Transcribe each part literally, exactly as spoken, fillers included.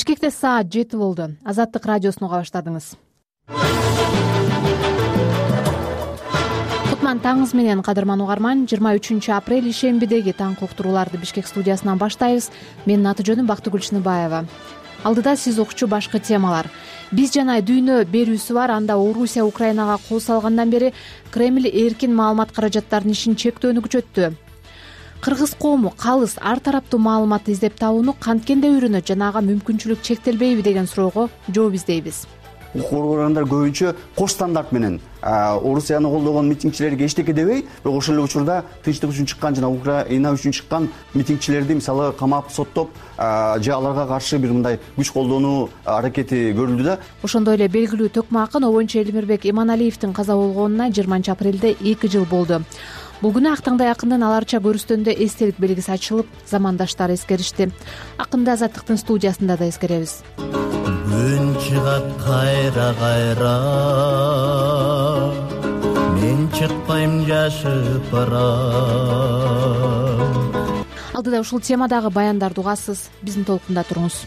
Бишкекте саат жети болду. Азаттык радиосун уга баштадыңыз. Кутман таңыңыз менен, кадырман угарман. жыйырма үчүнчү апрель ишембидеги таңкы уктурууларды Бишкек студиясынан баштайбыз. Менин аты жөнүм Бактыгүл Чыныбаева. Алдыда сиз укчу башкы темалар. Биз жана дүйнө берүүсү бар. Анда Орусия Украинага кол салгандан бери Кремль эркин маалымат каражаттарынын ишин чектөөнү күчөттү. Кыргыз коому калыс ар тараптуу маалыматты издеп табууну канткенде үйрөнөт жана ага мүмкүнчүлүк чектелбейби деген суроого жооп издейбиз. Укук органдар көбүнчө кош стандарт менен Орусияны колдогон митингчилерге эчтеке дебей, бирок ошол эле учурда тынчтык үчүн чыккан жана Украина үчүн чыккан митингчилерди мисалы камап, соттоп, же аларга каршы бир мындай күч колдонуу аракети көрүлдү да. Ошондой эле белгилүү төкмө акын обончу Элмирбек Иманалиевдин каза болгонуна жыйырманчы апрелде эки жыл болду. Бул күнү Актаңдай акындын аларча көрүстөнүндө эстелик белгиси ачылып, замандаштары эскеришти. Акынды Азаттыктын студиясында да эскеребиз. Күн чыгат кайра кайра, мен чыкпайм жашып барам. Алдыда ушул темадагы баяндарды угасыз. Биздин толкунда туруңуз.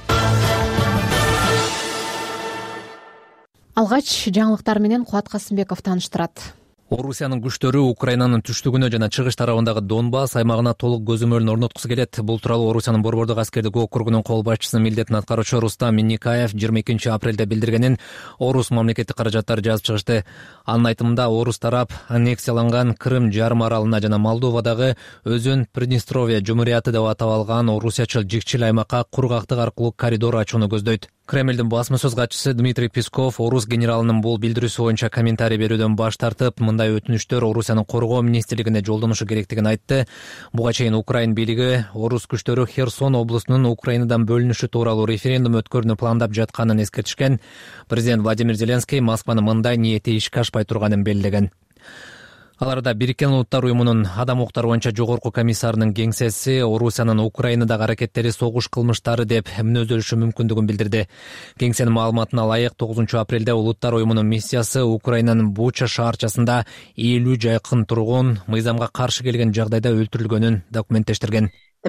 Алгач жаңылыктар менен Кубат Касымбеков тааныштырат. Орусиянын күчтөрү Украинанын түштүгүнө жана чыгыш тарабындагы Донбасс аймагына толук көзөмөлүн орноткусу келет. Бул тууралуу Орусиянын Борбордук аскердик округунун кол башчысынын милдетин аткаруучу Рустам Минникаев жыйырма экинчи апрелде билдиргенин Орус мамлекеттик каражаттары жазып чыгышты. Анын айтымында Орус тарап аннексияланган Крым жарым аралына жана Молдовадагы Өзөн Приднестровье жумурияты деп атап алган орусиячыл жикчил аймакка кургактык аркылуу коридор ачууну көздөйт. Кремлдин басма сөз катчысы Дмитрий Песков орус генералынын бул билдирүүсү боюнча комментарий берүүдөн баш тартып, мындай өтүнүчтөр Орусиянын коргоо министрлигине жолдоnuшу керектигин айтты. Буга чейин Украин бийлиги орус күчтөрү Херсон облусунун Украинадан бөлүнүшү тууралуу референдум өткөрүүнү пландап жатканын эскертишкен. Президент Владимир Зеленский Москванын мындай ниети ишке ашпай турганын белгилеген. Аларда Бириккен Улуттар уюмунун адам укуктары боюнча жогорку комиссарынын кеңсеси Орусиянын Украинадагы аракеттери согуш кылмыштары деп мүнөздөлүшү мүмкүндүгүн билдирди. Кеңсенин маалыматына ылайык тогузунчу апрелде Улуттар уюмунун миссиясы Украинанын Буча шаарчасында элүү жакын тургун мыйзамга каршы келген жагдайда өлтүрүлгөнүн документтештирген.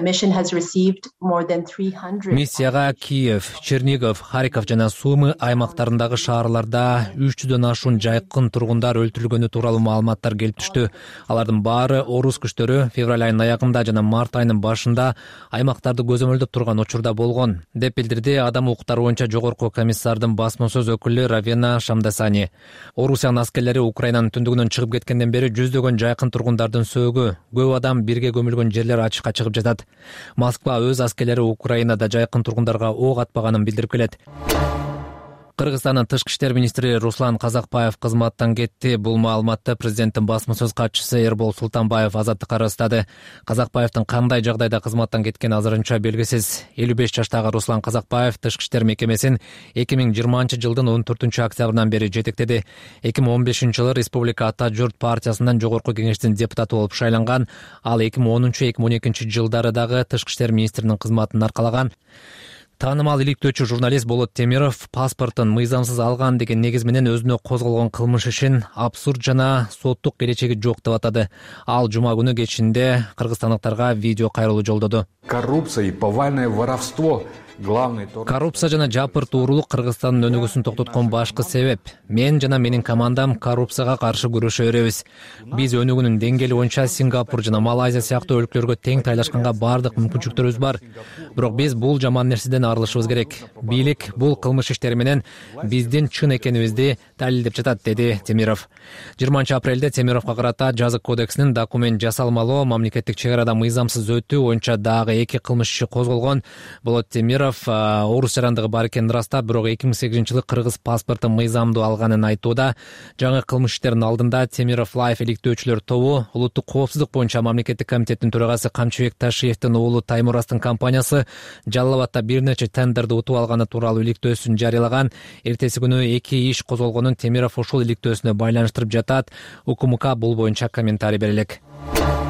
Миссияга Киев, Чернигов, Харьков жана Сумы аймактарындагы шаарларда үч жүздөн ашуун жайкын тургундар өлтүрүлгөнү тууралуу маалыматтар келип түштү. Алардын баары орус күчтөрү февраль айынын аягында жана март айынын башында аймактарды көзөмөлдөп турган учурда болгон, деп билдирди адам укуктары боюнча жогорку комиссардын басма сөз өкүлү Равена Шамдасани. Орусиянын аскерлери Украинанын түндүгүнөн чыгып кеткенден бери жүздөгөн жайкын тургундардын сөөгү, көп адам бирге көмүлгөн жерлер ачыкка чыгып жатат. Москва өз аскерлери Украинада жайкын тургундарга ок атпаганын билдирип келет. Кыргызстандын тышкы иштер министри Руслан Казакбаев кызматтан кетти. Бул маалыматты президенттин басма сөз катчысы Эрбол Султанбаев Азаттыкка ырастады. Казакбаевдин кандай жагдайда кызматтан кеткени азырынча белгисиз. элүү беш жаштагы Руслан Казакбаев тышкы иштер мекемесин эки миң жыйырманчы жылдын он төртүнчү октябрынан бери жетектеди. эки миң он бешинчи жылы Республика Ата журт партиясынан жогорку кеңештин депутаты болуп шайланган. Ал эки миң онунчу эки миң он экинчи жылдары дагы тышкы иштер министринин кызматын аркалаган. Таанымал иликтөөчү журналист Болот Темиров паспортун мыйзамсыз алган деген негиз менен өзүнө козголгон кылмыш ишин абсурд жана соттук келечеги жок деп атады. Ал жума күнү кечинде кыргызстандыктарга видео кайрылуу жолдоду. Коррупция и повальное воровство Коррупция жана жапыртуулук Кыргызстандын өнүгүүсүн токтоткон башкы себеп. Мен жана менин командам коррупцияга каршы күрөшө беребиз. Биз өнүгүүнүн деңгээли боюнча Сингапур жана Малайзия сыяктуу өлкөлөргө тең тайлашканга бардык мүмкүнчүлүктөрүбүз бар. Бирок биз бул жаман нерседен арылышыбыз керек. Бийлик бул кылмыш иштери менен биздин чын экенибизди далилдеп жатат, деди Темиров. жыйырманчы апрелде Темировго карата жазык кодексинин документ жасалмалоо, мамлекеттик чек арада мыйзамсыз өтүү боюнча дагы эки кылмыш иши козголгон. Болот Темиров орус жарандыгы бар экенин ырастап, бирок эки миң сегизинчи жылы кыргыз паспортун мыйзамдуу алганын айтууда. Жаңы кылмыш иштеринин алдында Темиров Лайф иликтөөчүлөр тобу улуттук коопсуздук боюнча мамлекеттик комитеттин төрагасы Камчыбек Ташиевдин уулу Таймурастын компаниясы Жалал Абадта бир нече тендерди утуп алганы тууралуу иликтөөсүн жарыялаган. Эртеси күнү эки иш козголгонун Темиров ушул иликтөөсүнө байланыштырып жатат. УКМК бул боюнча комментарий берелек.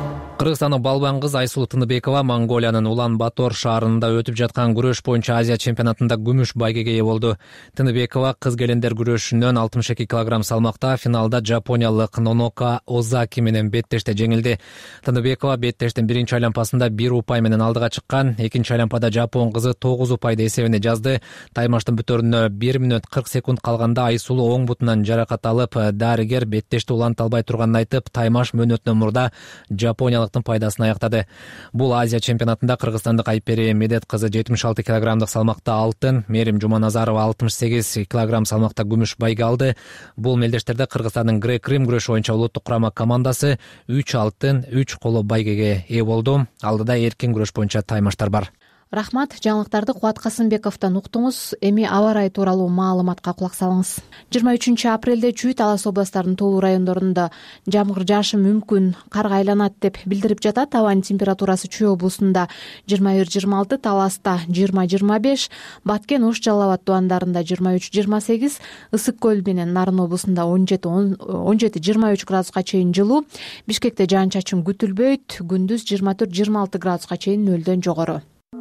Кыргызстандын балбан кыз Айсулуу Тыныбекова Монголиянын Улан Батор шаарында өтүп жаткан күрөш боюнча Азия чемпионатында күмүш байгеге ээ болду. Тыныбекова кыз келиндер күрөшүнөн алтымыш эки килограмм салмакта финалда жапониялык Нонока Озаки менен беттеште жеңилди. Тыныбекова беттештин биринчи айлампасында бир упай менен алдыга чыккан, экинчи айлампада жапон кызы тогуз упайды эсебине жазды. Таймаштын бүтөрүнө бир мүнөт кырк секунд калганда Айсулуу оң бутунан жаракат алып, дарыгер беттешти уланта албай турганын айтып, таймаш мөөнөтүнөн мурда Жапониялыктын пайдасына аяктады. Бул Азия чемпионатында кыргызстандык Айпери Медет кызы жетимиш алты килограммдык салмакта алтын, Мерим Жуманазарова алтымыш сегиз килограмм салмакта күмүш байге алды. Бул мелдештерде Кыргызстандын грек-рим күрөшү боюнча улуттук курама командасы үч алтын, үч коло байгеге ээ болду. Алдыда эркин күрөш боюнча таймаштар бар. Рахмат, жаңылыктарды Кубат Касымбековдон уктуңуз. Эми аба ырайы тууралуу маалыматка кулак салыңыз. жыйырма үчүнчү апрелде Чүй Талас областарынын тоолуу райондорунда жамгыр жаашы мүмкүн, карга айланат деп билдирип жатат. Абанын температурасы Чүй облусунда жыйырма бир жыйырма алты, Таласта жыйырма жыйырма беш, Баткен, Ош, Жалал Абад тубандарында жыйырма үч жыйырма сегиз, Ысык көл менен Нарын облусунда он жети жыйырма үч градуска чейин жылуу, Бишкекте жаан-чачын күтүлбөйт, күндүз жыйырма төрт жыйырма алты градуска чейин нөлдөн жогору.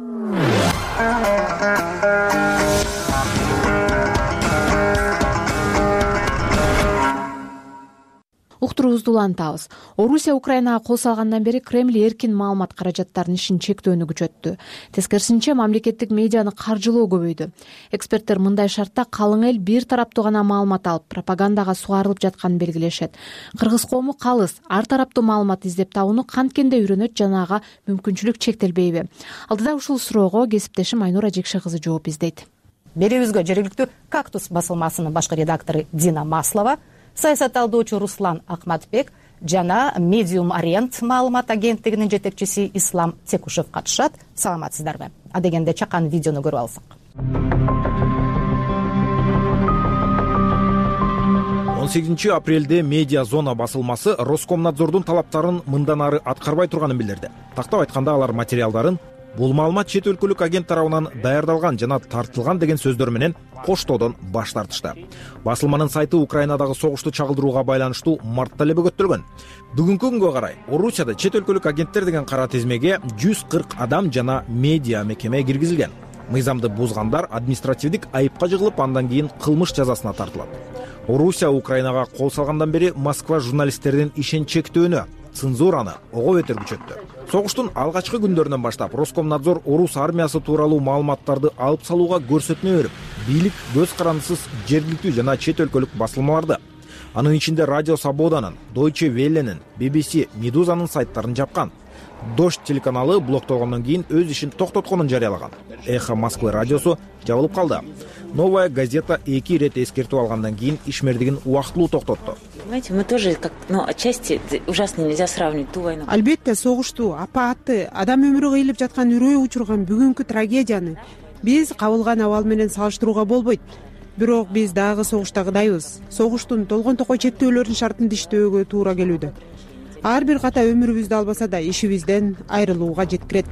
Уктуруубузду улантабыз. Орусия Украинага кол салгандан бери Кремль эркин маалымат каражаттарынын ишин чектөөнү күчөттү. Тескерисинче, мамлекеттик медианы каржылоо көбөйдү. Эксперттер мындай шартта калың эл бир тараптуу гана маалымат алып, пропагандага сугарылып жатканын белгилешет. Кыргыз коому калыс, ар тараптуу маалымат издеп табууну канткенде үйрөнөт жана ага мүмкүнчүлүк чектелбейби? Алдыда ушул суроого кесиптешим Айнура Жекше кызы жооп издейт. Беребизге жергиликтүү «Кактус» басылмасынын башкы редактору Дина Маслова, саясатталдоочу Руслан Акматбек жана Медиум Ориент маалымат агенттигинин жетекчиси Ислам Текушев катышат. Саламатсыздарбы? Адегенде чакан видеону көрүп алсак. он сегизинчи апрелде Медиа Зона басылмасы Роскомнадзордун талаптарын мындан ары аткарбай турганын билдирди. Тактап айтканда, алар материалдарын бул маалымат чет өлкөлүк агент тарабынан даярдалган жана тартылган деген сөздөр менен коштоодон баш тартышты. Басылманын сайты Украинадагы согушту чагылдырууга байланыштуу мартта эле бөгөттөлгөн. Бүгүнкү күнгө карай Орусияда чет өлкөлүк агенттер деген кара тизмеге жүз кырк адам жана медиа мекеме киргизилген. Мыйзамды бузгандар административдик айыпка жыгылып, андан кийин кылмыш жазасына тартылат. Орусия Украинага кол салгандан бери Москва журналисттердин ишин чектөөнү, цензураны ого бетер күчөттү. Согуштун алгачкы күндөрүнөн баштап Роскомнадзор орус армиясы тууралуу маалыматтарды алып салууга көрсөтмө берип, бийлик көз карандысыз жергиликтүү жана чет өлкөлүк басылмаларды, анын ичинде Радио Свободанын, Deutsche Welle'нин, би би си, Медузанын сайттарын жапкан. Дождь телеканалы блоктолгондон кийин өз ишин токтотконун жарыялаган. Эхо Москвы радиосу жабылып калды. Новая газета эки ирет эскертип алгандан кийин ишмердигин убактылуу токтотту. Понимаете, мы тоже как, ну, отчасти ужасно нельзя сравнивать ту войну. Албетте, согушту, апаатты, адам өмүрү кыйылып жаткан, үрөй учурган бүгүнкү трагедияны биз кабылган абал менен салыштырууга болбойт. Бирок биз дагы согуштагыдайбыз. Согуштун толгон токой чектөөлөрүнүн шартын иштөөгө туура келүүдө. Ар бир ката өмүрүбүздү албаса да ишибизден айрылууга жеткирет.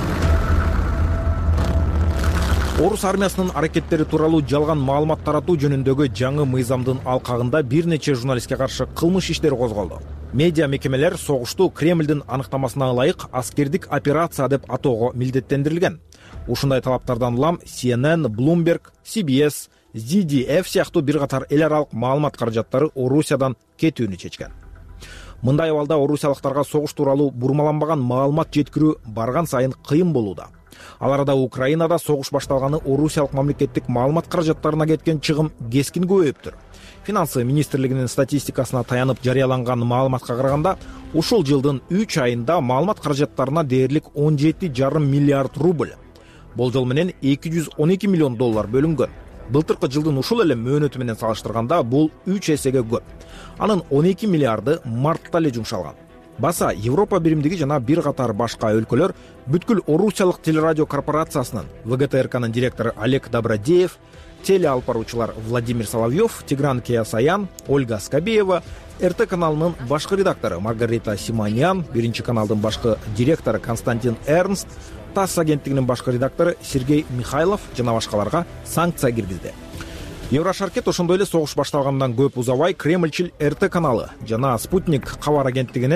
Орус армиясынын аракеттери тууралуу жалган маалымат таратуу жөнүндөгү жаңы мыйзамдын алкагында бир нече журналистке каршы кылмыш иштери козголду. Медиа мекемелер согушту Кремлдин аныктамасына ылайык аскердик операция деп атоого милдеттендирилген. Ушундай талаптардан улам си эн эн, Bloomberg, си би эс, зет ди эф сыяктуу бир катар эл аралык маалымат каражаттары Орусиядан кетүүнү чечкен. Мындай абалда орусиялыктарга согуш тууралуу бурмаланбаган маалымат жеткирүү барган сайын кыйын болууда. Ал арада Украинада согуш башталганы орусиялык мамлекеттик маалымат каражаттарына кеткен чыгым кескин көбөйүптүр. Финансы министрлигинин статистикасына таянып жарыяланган маалыматка караганда, ушул жылдын үч айында маалымат каражаттарына дээрлик он жети жарым миллиард рубль, болжол менен эки жүз он эки миллион доллар бөлүнгөн. Былтыркы жылдын ушул эле мөөнөтү менен салыштырганда бул үч эсеге көп. Анын он эки миллиарды мартта эле жумшалган. Баса Европа биримдиги жана бир катар башка өлкөлөр бүткүл Орусиялык телерадио корпорациясынын вэ гэ тэ эр кнын директору Олег Добродеев, телеалпаруучулар Владимир Соловьев, Тигран Кеясаян, Ольга Скобеева, эр тэ каналынын башкы редактору Маргарита Симонян, биринчи каналдын башкы директору Константин Эрнст, ТАСС агенттигинин башкы редактору Сергей Михайлов жана башкаларга санкция киргизди. Еврошаркет ошондой эле согуш башталгандан көп узабай Кремльчил эр тэ каналы жана Спутник кабар агенттигинин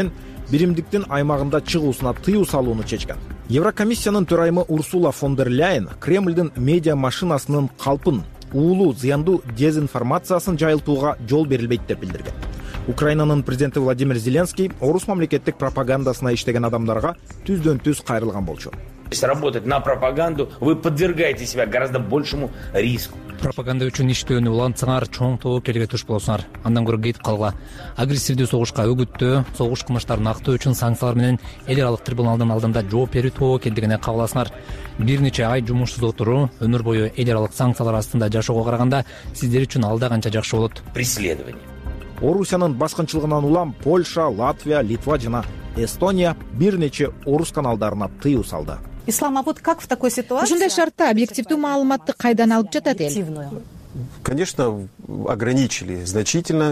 биримдиктин аймагында чыгуусуна тыюу салууну чечкен. Еврокомиссиянын төрайымы Урсула фон дер Ляйен Кремлдин медиа машинасынын калпын, уулуу зыяндуу дезинформациясын жайылтууга жол берилбейт деп билдирген. Украинанын президенти Владимир Зеленский орус мамлекеттик пропагандасына иштеген адамдарга түздөн түз кайрылган болчу. Если работать на пропаганду, вы подвергаете себя гораздо большему риску. Пропаганда үчүн иштөөнү улантсаңар, чоң тобокелге туш болосуңар. Андан көрө кетип калгыла. Агрессивдүү согушка үгүттөө, согуш кылмыштарын актоо үчүн санкциялар менен эл аралык трибуналдын алдында жооп берүү тобокелдигине кабыл аласыңар. Бир нече ай жумушсуз отуруу, өмүр бою эл аралык санкциялар астында жашоого караганда сиздер үчүн алда канча жакшы болот. Преследование. Орусиянын баскынчылыгынан улам Польша, Латвия, Литва жана Эстония бир нече орус каналдарына тыюу салды. Ислам, а вот как в такой ситуации? Ушундай шартта объективдүү маалыматты кайдан алып жатат эл? Конечно, ограничили значительно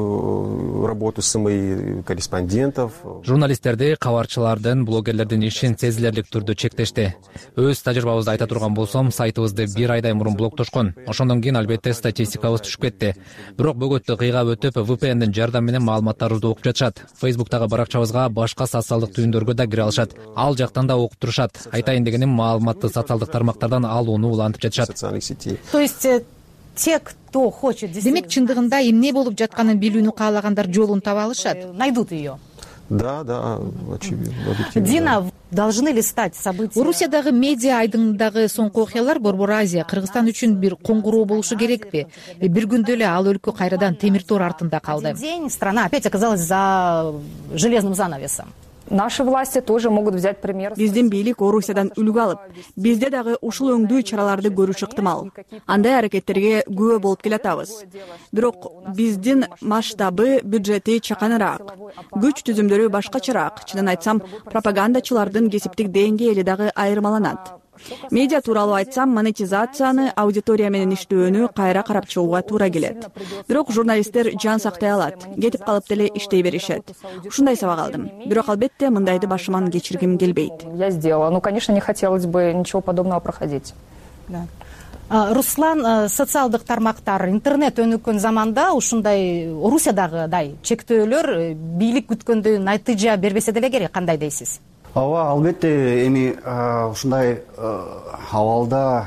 работу СМИ, корреспондентов. Журналисттерди, кабарчылардын, блогерлердин ишин сезилерлик түрдө чектешти. Өз тажрыйбабызды айта турган болсом, сайтыбызды бир айдай мурун блоктошкон. Ошондон кийин албетте статистикабыз түшүп кетти. Бирок бөгөттү кыйгап өтүп, ви пи эндин жардамы менен маалыматтарыбызды окуп жатышат. Фейсбуктагы баракчабызга башка социалдык түйүндөргө да кире алышат. Ал жактан да окуп турушат. Айтайын дегеним, маалыматты социалдык тармактардан алууну улантып жатышат. То есть те, кто хочет... Демек, чындыгында эмне болуп жатканын билүүнү каалагандар жолун таба алышат. Найдут ее. Да, да, очевидно. Дина, должны ли стать события... Орусиядагы медиа айдыңындагы соңку окуялар Борбор Азия, Кыргызстан үчүн бир коңгуроо болушу керекпи? Бир күндө эле ал өлкө кайрадан темир тор артында калды. День страна опять оказалась за железным занавесом. Наши власти тоже могут взять пример. Биздин бийлик Орусиядан үлгү алып, бизде дагы ушул өңдүү чараларды көрүш ыктымал. Андай аракеттерге күбө болуп келатабыз. Бирок биздин масштабы, бюджети чаканыраак. Күч түзүмдөрү башкачараак. Чынын айтсам, пропагандачылардын кесиптик деңгээли дагы айырмаланат. Медиа тууралуу айтсам, монетизацияны, аудитория менен иштөөнү кайра карап чыгууга туура келет. Бирок журналисттер жан сактай алат, кетип калып деле иштей беришет. Ушундай сабак алдым. Бирок албетте мындайды башыман кечиргим келбейт. Я сделала. Ну, конечно, не хотелось бы ничего подобного проходить. Да. Руслан, социалдык тармактар, интернет өнүккөн заманда ушундай Орусиядагыдай чектөөлөр бийлик күткөндө натыйжа бербесе деле керек, кандай дейсиз? Ооба, албетте эми ушундай абалда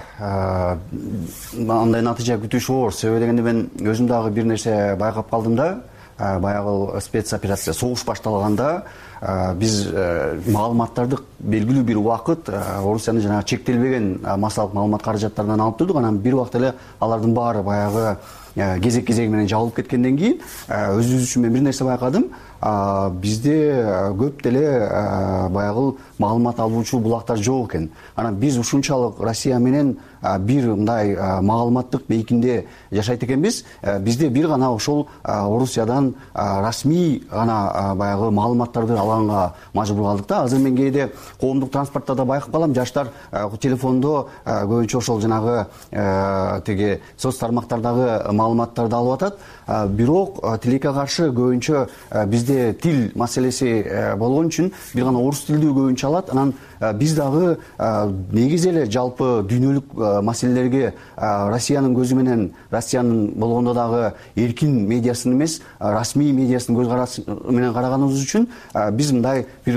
андай натыйжа күтүш оор. Себеби дегенде мен өзүм дагы бир нерсе байкап калдым да, баягы спецоперация согуш башталганда биз маалыматтарды белгилүү бир убакыт Орусиянын жанагы чектелбеген массалык маалымат каражаттарынан алып турдук. Анан бир убакта эле алардын баары баягы кезек кезеги менен жабылып кеткенден кийин өзүбүз үчүн мен бир нерсе байкадым. Бизде көп деле баягы маалымат алуучу булактар жок экен. Анан биз ушунчалык Россия менен бир мындай маалыматтык бейкинде жашайт экенбиз. Бизде бир гана ошол Орусиядан расмий гана баягы маалыматтарды алганга мажбур калдык да. Азыр мен кээде коомдук транспорттордо байкап калам, жаштар телефондо көбүнчө ошол жанагы тиги соц тармактардагы маалыматтарды алып атат. Бирок тилекке каршы көбүнчө бизде тил маселеси болгон үчүн бир гана орус тилдүү көбүнчө алат. Анан биз дагы негизи эле жалпы дүйнөлүк маселелерге Россиянын көзү менен, Россиянын болгондо дагы эркин медиасын эмес, расмий медиасын көз карасы менен караганыбыз үчүн биз мындай бир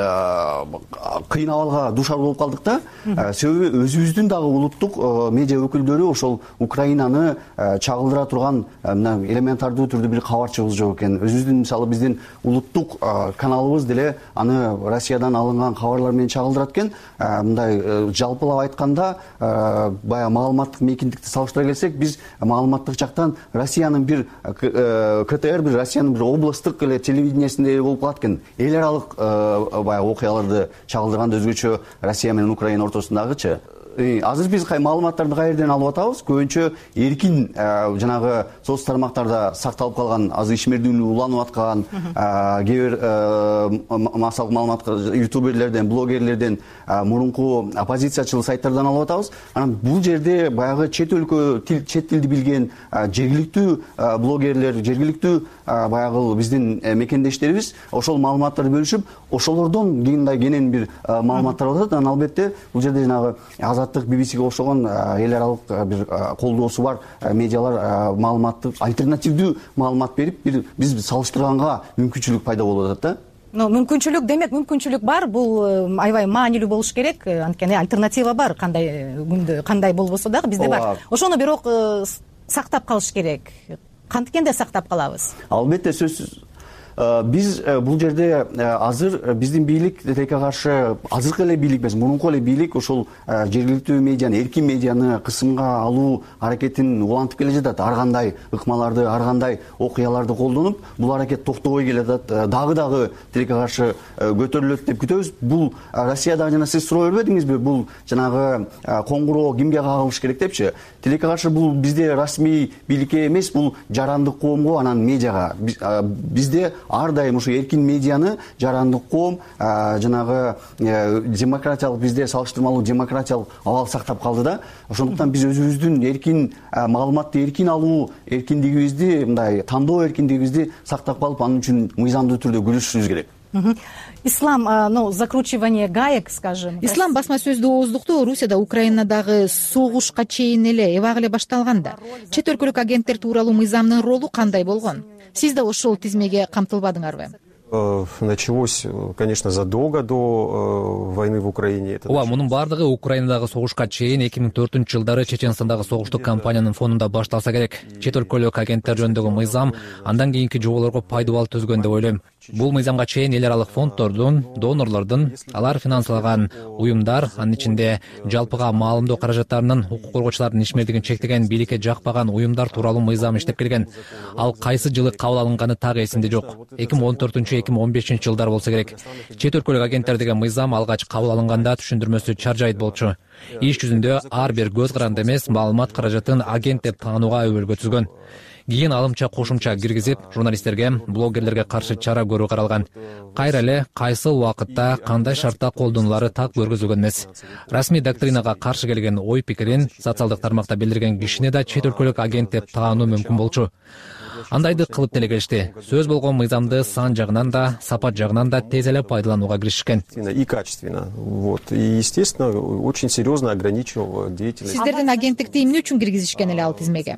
кыйын абалга дуушар болуп калдык да. Себеби өзүбүздүн дагы улуттук медиа өкүлдөрү ошол Украинаны чагылдыра турган элементардуу түрдө бир кабарчыбыз жок экен. Өзүбүздүн, мисалы, биздин улуттук каналыбыз деле аны Россиядан алынган кабарлар менен чагылдырат экен. Мындай жалпылап айтканда, баягы маалыматтык мейкиндикти салыштыра келсек, биз маалыматтык жактан Россиянын бир ка тэ эр, бир Россиянын бир областтык эле телевидениесинде болуп калат экен. Эл аралык баягы окуяларды чагылдырганда өзгөчө Россия менен Украина ортосундагычы. Азыр биз маалыматтарды кайерден алып атабыз? Көбүнчө эркин жанагы соц тармактарда сакталып калган, азыр ишмердүүлүгү уланып аткан кээ бир массалык маалымат ютуберлерден, блогерлерден, мурунку оппозициячыл сайттардан алып атабыз. Анан бул жерде баягы чет өлкө тил, чет тилди билген жергиликтүү блогерлер, жергиликтүү баягы биздин мекендештерибиз ошол маалыматтарды бөлүшүп, ошолордон кийиндай кенен бир маалыматтар атат. Анан албетте бул жерде жанагы Азаттык, би би сиге окшогон эл аралык бир колдоосу бар медиалар маалыматтык альтернативдүү маалымат берип, бир биз салыштырганга мүмкүнчүлүк пайда болуп атат да. мүмкүнчүлүк демек мүмкүнчүлүк бар, бул аябай маанилүү болуш керек, анткени альтернатива бар, кандай күндө кандай болбосо дагы бизде бар. Ошону бирок сактап калыш керек. Кантикенде сактап калабыз? Албетте, сөзсүз биз бул жерде азыр биздин бийлик тилекке каршы азыркы эле бийлик эмес, мурунку эле бийлик ошол жергиликтүү медианы, эркин медианы кысымга алуу аракетин улантып келе жатат. Ар кандай ыкмаларды, ар кандай окуяларды колдонуп, бул аракет токтобой келе жатат. Дагы дагы тилекке каршы көтөрүлөт деп күтөбүз. Бул Россияда жана сиз суроо бербедиңизби? Бул жанагы коңгуроо кимге кагылыш керек депчи. Тилекке каршы бул бизде расмий бийликке эмес, бул жарандык коомго, анан медиага. Бизде ар дайым ушу эркин медианы, жарандык коом, жанагы демократиялык, бизде салыштырмалуу демократиялык абал сактап калды да. Ошондуктан биз өзүбүздүн эркин маалыматты эркин алуу эркиндигибизди, мындай тандоо эркиндигибизди сактап калып, анын үчүн мыйзамдуу түрдө күрөшүшүбүз керек. Ислам, ну, закручивание гаек, скажем. Ислам басма сөздүү ооздукту Орусияда, Украинадагы согушка чейин эле эбак эле башталганда. Чет өлкөлүк агенттер тууралуу мыйзамдын ролу кандай болгон? Сиз да ошол тизмеге камтылбадыңарбы? Началось, конечно, задолго до войны в Украине. Ооба, мунун бардыгы Украинадагы согушка чейин эки миң төртүнчү жылдары Чеченстандагы согуштук кампаниянын фонунда башталса керек. Чет өлкөлүк агенттер жөнүндөгү мыйзам андан кийинки жоболорго пайдабал түзгөн деп ойлойм. Бул мыйзамга чейин эл аралык фонддордун, донорлордун, алар финансалаган уюмдар, анын ичинде жалпыга маалымдоо каражаттарынын, укук коргоочулардын ишмердигин чектеген, бийликке жакпаган уюмдар тууралуу мыйзам иштеп келген. Ал кайсы жылы кабыл алынганы так эсимде жок. эки миң он төртүнчү эки миң он бешинчи жылдар болсо керек. Чет өлкөлүк агенттер деген мыйзам алгач кабыл алынганда түшүндүрмөсү чаржайыт болчу. Иш жүзүндө ар бир көз каранды эмес маалымат каражатын агент деп таанууга өбөлгө түзгөн. Кийин алымча кошумча киргизип, журналисттерге, блогерлерге каршы чара көрүү каралган. Кайра эле кайсыл убакытта, кандай шартта колдонулары так көргөзүлгөн эмес. Расмий доктринага каршы келген ой пикирин социалдык тармакта билдирген кишини да чет өлкөлүк агент деп таануу мүмкүн болчу. Андайды кылып деле келишти. Сөз болгон мыйзамды сан жагынан да, сапат жагынан да тез эле пайдаланууга киришкен. И качественно. Вот. И, естественно, очень серьезно ограничил деятельность. Сиздердин агенттикти эмне үчүн киргизишкен эле ал тизмеге?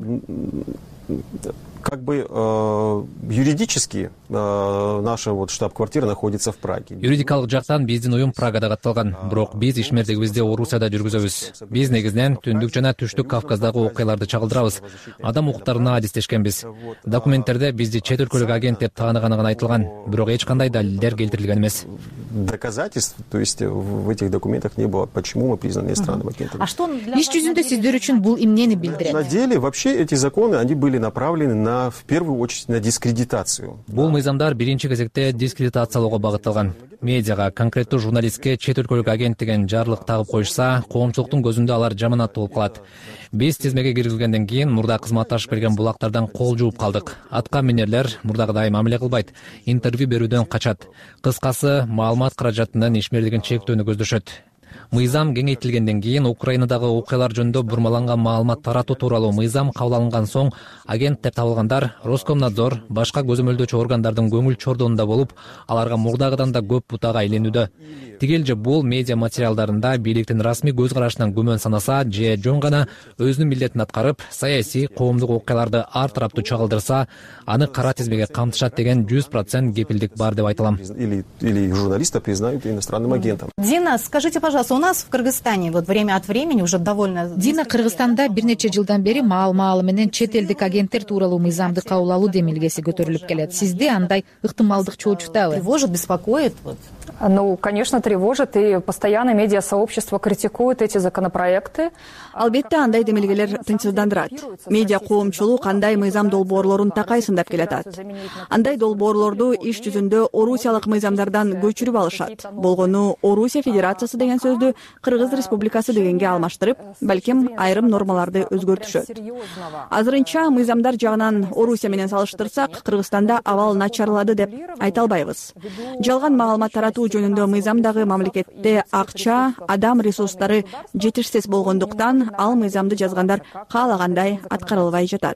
Как бы э, юридически э, наша вот штаб-квартира находится в Праге. Юридикалык жактан биздин уюм Прагада катталган, бирок биз ишмердигибизди Орусияда жүргүзөбүз. Биз негизинен түндүк жана түштүк Кавказдагы окуяларды чагылдырабыз. Адам укуктарына адистешкенбиз. Документтерде бизди чет өлкөлүк агент деп тааныганы гана айтылган, бирок эч кандай далилдер келтирилген эмес. Доказательств, то есть в этих документах не было, почему мы признаны иностранным агентом. А что иш жүзүндө сиздер үчүн бул эмнени билдирет? На деле вообще эти законы, они были направлены на в первую очередь на дискредитацию. Бул мыйзамдар биринчи кезекте дискредитациялоого багытталган. Медиага, конкреттүү журналистке чет өлкөлүк агент деген жарлык тагып коюшса, коомчулуктун көзүндө алар жаманаттуу болуп калат. Биз тизмеге киргизилгенден кийин мурда кызматташып келген булактардан кол жууп калдык. Атка минерлер мурдагыдай мамиле кылбайт, интервью берүүдөн качат. Кыскасы, маалымат каражатынын ишмердигин чектөөнү көздөшөт. Мыйзам кеңейтилгенден кийин Украинадагы окуялар жөнүндө бурмаланган маалымат таратуу тууралуу мыйзам кабыл алынган соң агент деп табылгандар Роскомнадзор, башка көзөмөлдөөчү органдардын көңүл чордонунда болуп, аларга мурдагыдан да көп бутага айланууда. Тигел же бул медиа материалдарында бийликтин расмий көз карашынан күмөн санаса, же жөн гана өзүнүн милдетин аткарып, саясий, коомдук окуяларды ар тараптуу чагылдырса, аны кара тизмеге камтышат деген жүз процент кепилдик бар деп айта алам. Или или журналиста признают иностранным агентом. Дина, скажите, пожалуйста, у нас в Кыргызстане вот время от времени уже довольно... Дина, Кыргызстанда бир нече жылдан бери маал-маалы менен чет элдик агенттер тууралуу мыйзамды кабыл алуу демилгеси көтөрүлүп келет. Сизде андай ыктымалдык чоочуктабы? Тревожит, беспокоит? Вот. Ну, конечно, тревожит, и постоянно медиасообщество критикует эти законопроекты. Албетте андай демилгелер тынчсыздандырат. Медиа коомчулук андай мыйзам долбоорлорун такайсындап келатат. Андай долбоорлорду иш жүзүндө орусиялык мыйзамдардан көчүрүп алышат. Болгону Орусия Федерациясы деген сөздү Кыргыз Республикасы дегенге алмаштырып, балким айрым нормаларды өзгөртүшөт. Азырынча мыйзамдар жагынан Орусия менен салыштырсак, Кыргызстанда абал начарлады деп айта албайбыз. Жалган маалымат таратуу жөнүндө мыйзамдагы мамлекетте акча, адам ресурстары жетишсиз болгондуктан ал мыйзамды жазгандар каалагандай аткарылбай жатат.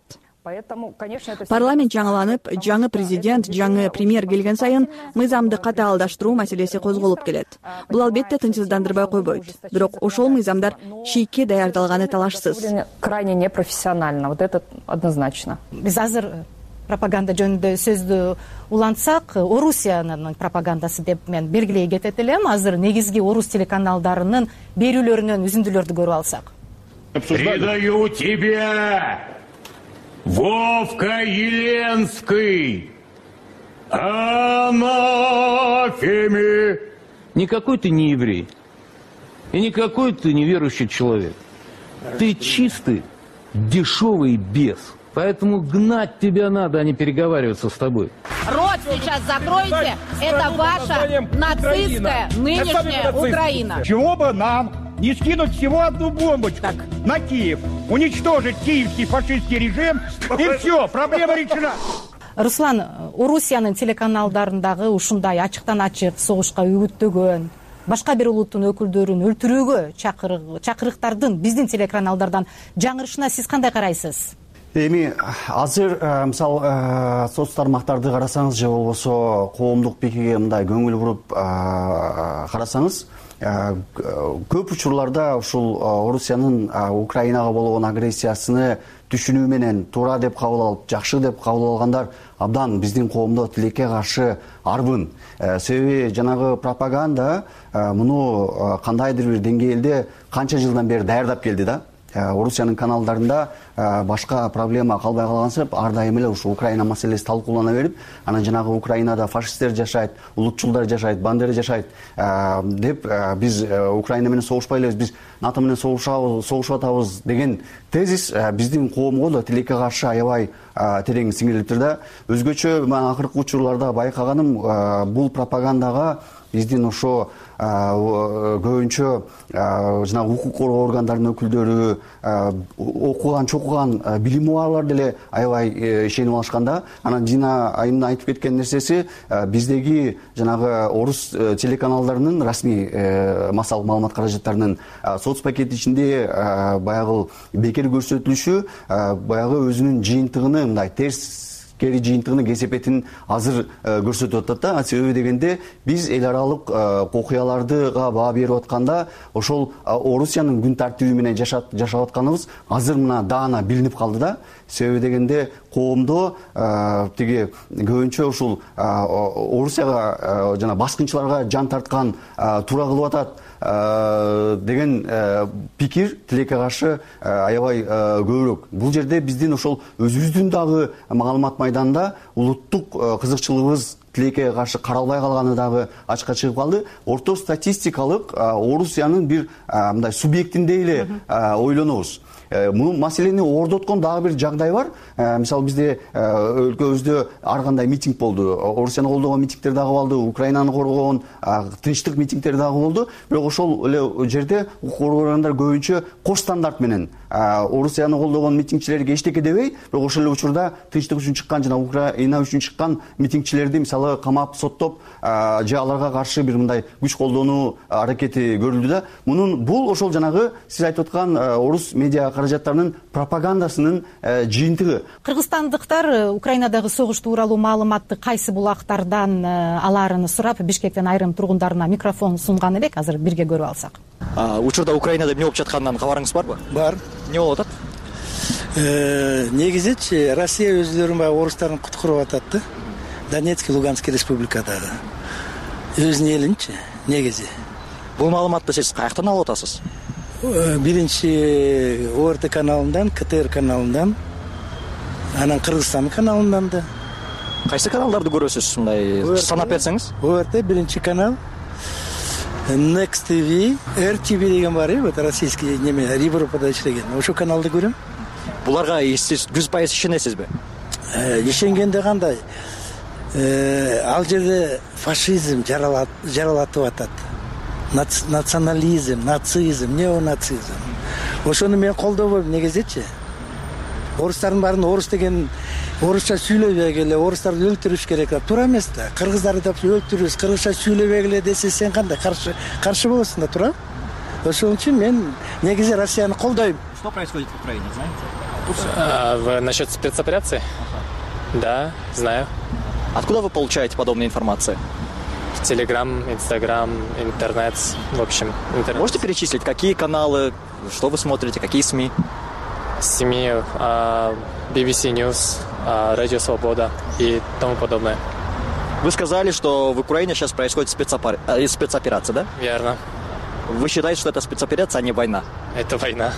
Парламент жаңыланып, жаңы президент, жаңы премьер келген сайын мыйзамды катаалдаштыруу маселеси козголуп келет. Бул албетте тынчсыздандырбай койбойт. Бирок ошол мыйзамдар чийикке даярдалганы талашсыз. Крайне непрофессионально, вот это однозначно. Биз азыр пропаганда жөнүндө сөздү улантсак, Орусиянын пропагандасы деп мен белгилей кетет элем. Азыр негизги орус телеканалдарынын берүүлөрүнөн үзүндүлөрдү көрүп алсак. Предаю тебя, Вовка Еленский, анафеме. Никакой ты не еврей. И никакой ты неверующий человек. Ты чистый, дешевый бес. Поэтому гнать тебя надо, а не переговариваться с тобой. Рот сейчас закройте. Это ваша нацистская нынешняя Украина. Чего бы нам не скинуть всего одну бомбочку так. на Киев, уничтожить киевский фашистский режим, и все, проблема решена. Руслан, Орусиянын телеканалдарындагы ушундай ачыктан ачык согушка үгүттөгөн, башка бир улуттун өкүлдөрүн өлтүрүүгө чакырыктардын биздин телеканалдардан жаңырышына сиз кандай карайсыз? Эми азыр мисалы соц тармактарды карасаңыз же болбосо коомдук пикирге мындай көңүл буруп карасаңыз, көп учурларда ушул Орусиянын Украинага болгон агрессиясыны түшүнүү менен туура деп кабыл алып, жакшы деп кабыл алгандар абдан биздин коомдо тилекке каршы арбын. Себеби жанагы пропаганда муну кандайдыр бир деңгээлде канча жылдан бери даярдап келди да. Орусиянын каналдарында башка проблема калбай калгансып, ар дайым эле ушу Украина маселеси талкуулана берип, анан жанагы Украинада фашисттер жашайт, улутчулдар жашайт, бандера жашайт деп биз Украина менен согушпай элебиз, биз НАТО менен согушуп атабыз деген тезис биздин коомго да тилекке каршы аябай терең сиңирилиптир да. Өзгөчө мен акыркы учурларда байкаганым, бул пропагандага биздин ошо көбүнчө жана укук коргоо органдарынын өкүлдөрү, окуган чокуган билими барлар деле аябай ишенип алышканда, анан жина айымдын айтып кеткен нерсеси биздеги жанагы орус телеканалдарынын расмий массалык маалымат каражаттарынын соц пакети ичинде баягы бекер көрсөтүлүшү баягы өзүнүн жыйынтыгыны мындай терс кери жыйынтыгынын кесепетин азыр көрсөтүп атат да. Себеби дегенде биз эл аралык окуялардыга баа берип атканда ошол Орусиянын күн тартиби менен жашап атканыбыз азыр мына даана билинип калды да. Себеби дегенде коомдо тиги көбүнчө ушул Орусияга жана баскынчыларга жан тарткан туура кылып атат деген пикир тилекке каршы аябай көбүрөөк. Бул жерде биздин ошол өзүбүздүн дагы маалымат майданында улуттук кызыкчылыгыбыз тилекке каршы каралбай калганы дагы ачыкка чыгып калды. Орто статистикалык Орусиянын бир мындай субъектиндей эле ойлонобуз. Муну маселени ордоткон дагы бир жагдай бар. Мисалы бизде өлкөбүздө ар кандай митинг болду. Орусияны колдогон митингдер дагы болду, Украинаны коргогон тынчтык митингдер дагы болду. Бирок ошол эле жерде укук коргоочулар көбүнчө кош стандарт менен Орусияны колдогон митингчилерге эчтеке дебей, бирок ошол эле учурда тынчтык үчүн чыккан жана Украина үчүн чыккан митингчилерди мисалы камап, соттоп же аларга каршы бир мындай күч колдонуу аракети көрүлдү да. Мунун бул ошол жанагы сиз айтып аткан орус медиа каражаттарынын пропагандасынын жыйынтыгы. Кыргызстандыктар Украинадагы согуш тууралуу маалыматты кайсы булактардан аларын сурап, Бишкектен айрым тургундарына микрофон сунган элек. Азыр бирге көрүп алсак. Учурда Украинада эмне болуп жатканынан кабарыңыз барбы? Бар. Не болуп атат? Негизичи Россия өзлөрүн баягы орустардын куткуруп атат да. Донецкий, Луганский республикадагы өзүнүн элинчи негизи. Бул маалыматты сиз каяктан алып атасыз? Биринчи О Р Т каналынан, К Т Р каналынан, анан Кыргызстан каналынан да. Кайсы каналдарды көрөсүз, мындай санап берсеңиз? О Р Т биринчи канал, Next T V, Р Т В деген бар, вот российский неме, Европада иштеген. Ошол каналды көрөм. Буларга сиз жүз пайыз ишенесизби? Ишенгенде кандай? Ал жерде фашизм жаралатып атат. Национализм, нацизм, неонацизм. Ошону мен колдобойм негизичи. Орустардын баарын орус деген орусча сүйлөбөй эле, орустарды өлтүрүш керек деп туура эмес да. Кыргыздарды да өлтүрүш, кыргызча сүйлөбөй эле десе сен кандай каршы каршы болосуң да, туура? Ошон үчүн мен негизи Россияны колдойм. Что происходит в Украине, знаете? Вы насчет спецоперации? Да, знаю. Откуда вы получаете подобную информацию? Телеграм, Инстаграм, интернет, в общем. Интернет. Можете перечислить, какие каналы, что вы смотрите, какие СМИ? СМИ, би би си News, Радио Свобода и тому подобное. Вы сказали, что в Украине сейчас происходит спецопер... э, спецоперация, да? Верно. Вы считаете, что это спецоперация, а не война? Это война.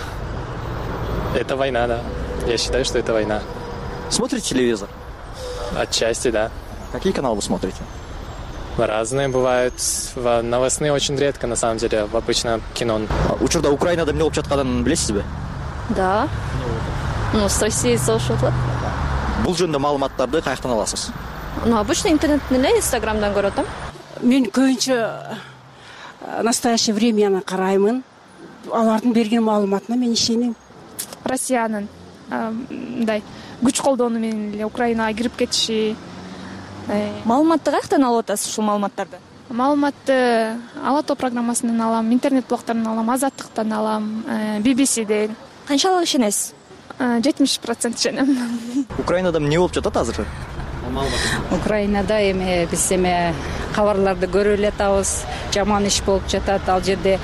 Это война, да. Я считаю, что это война. Смотрите телевизор? Отчасти, да. Какие каналы вы смотрите? Разные бывают. Новостные очень редко, на самом деле. Обычно кино. Учурда Украинада эмне болуп жатканын билесизби? Да. Ну, с Россией слушать. Бул жөнүндө маалыматтарды каяктан аласыз? Ну, обычно интернеттен эле, Инстаграмдан көрөт атам. Мен көбүнчө настоящее времяны караймын. Алардын берген маалыматына мен ишенем. Россиянын мындай күч колдонуу менен эле Украинага кирип кетиши. Маалыматты каяктан алып атасыз ушул маалыматтарды? Маалыматты Ала тоо программасынан алам, интернет блогторунан алам, Азаттыктан алам, би би сиден. Канчалык ишенесиз? жетимиш процент ишенем. Украинада эмне болуп жатат азыр? Украинада эми биз эми кабарларды көрүп эле атабыз. Жаман иш болуп жатат. Ал жерде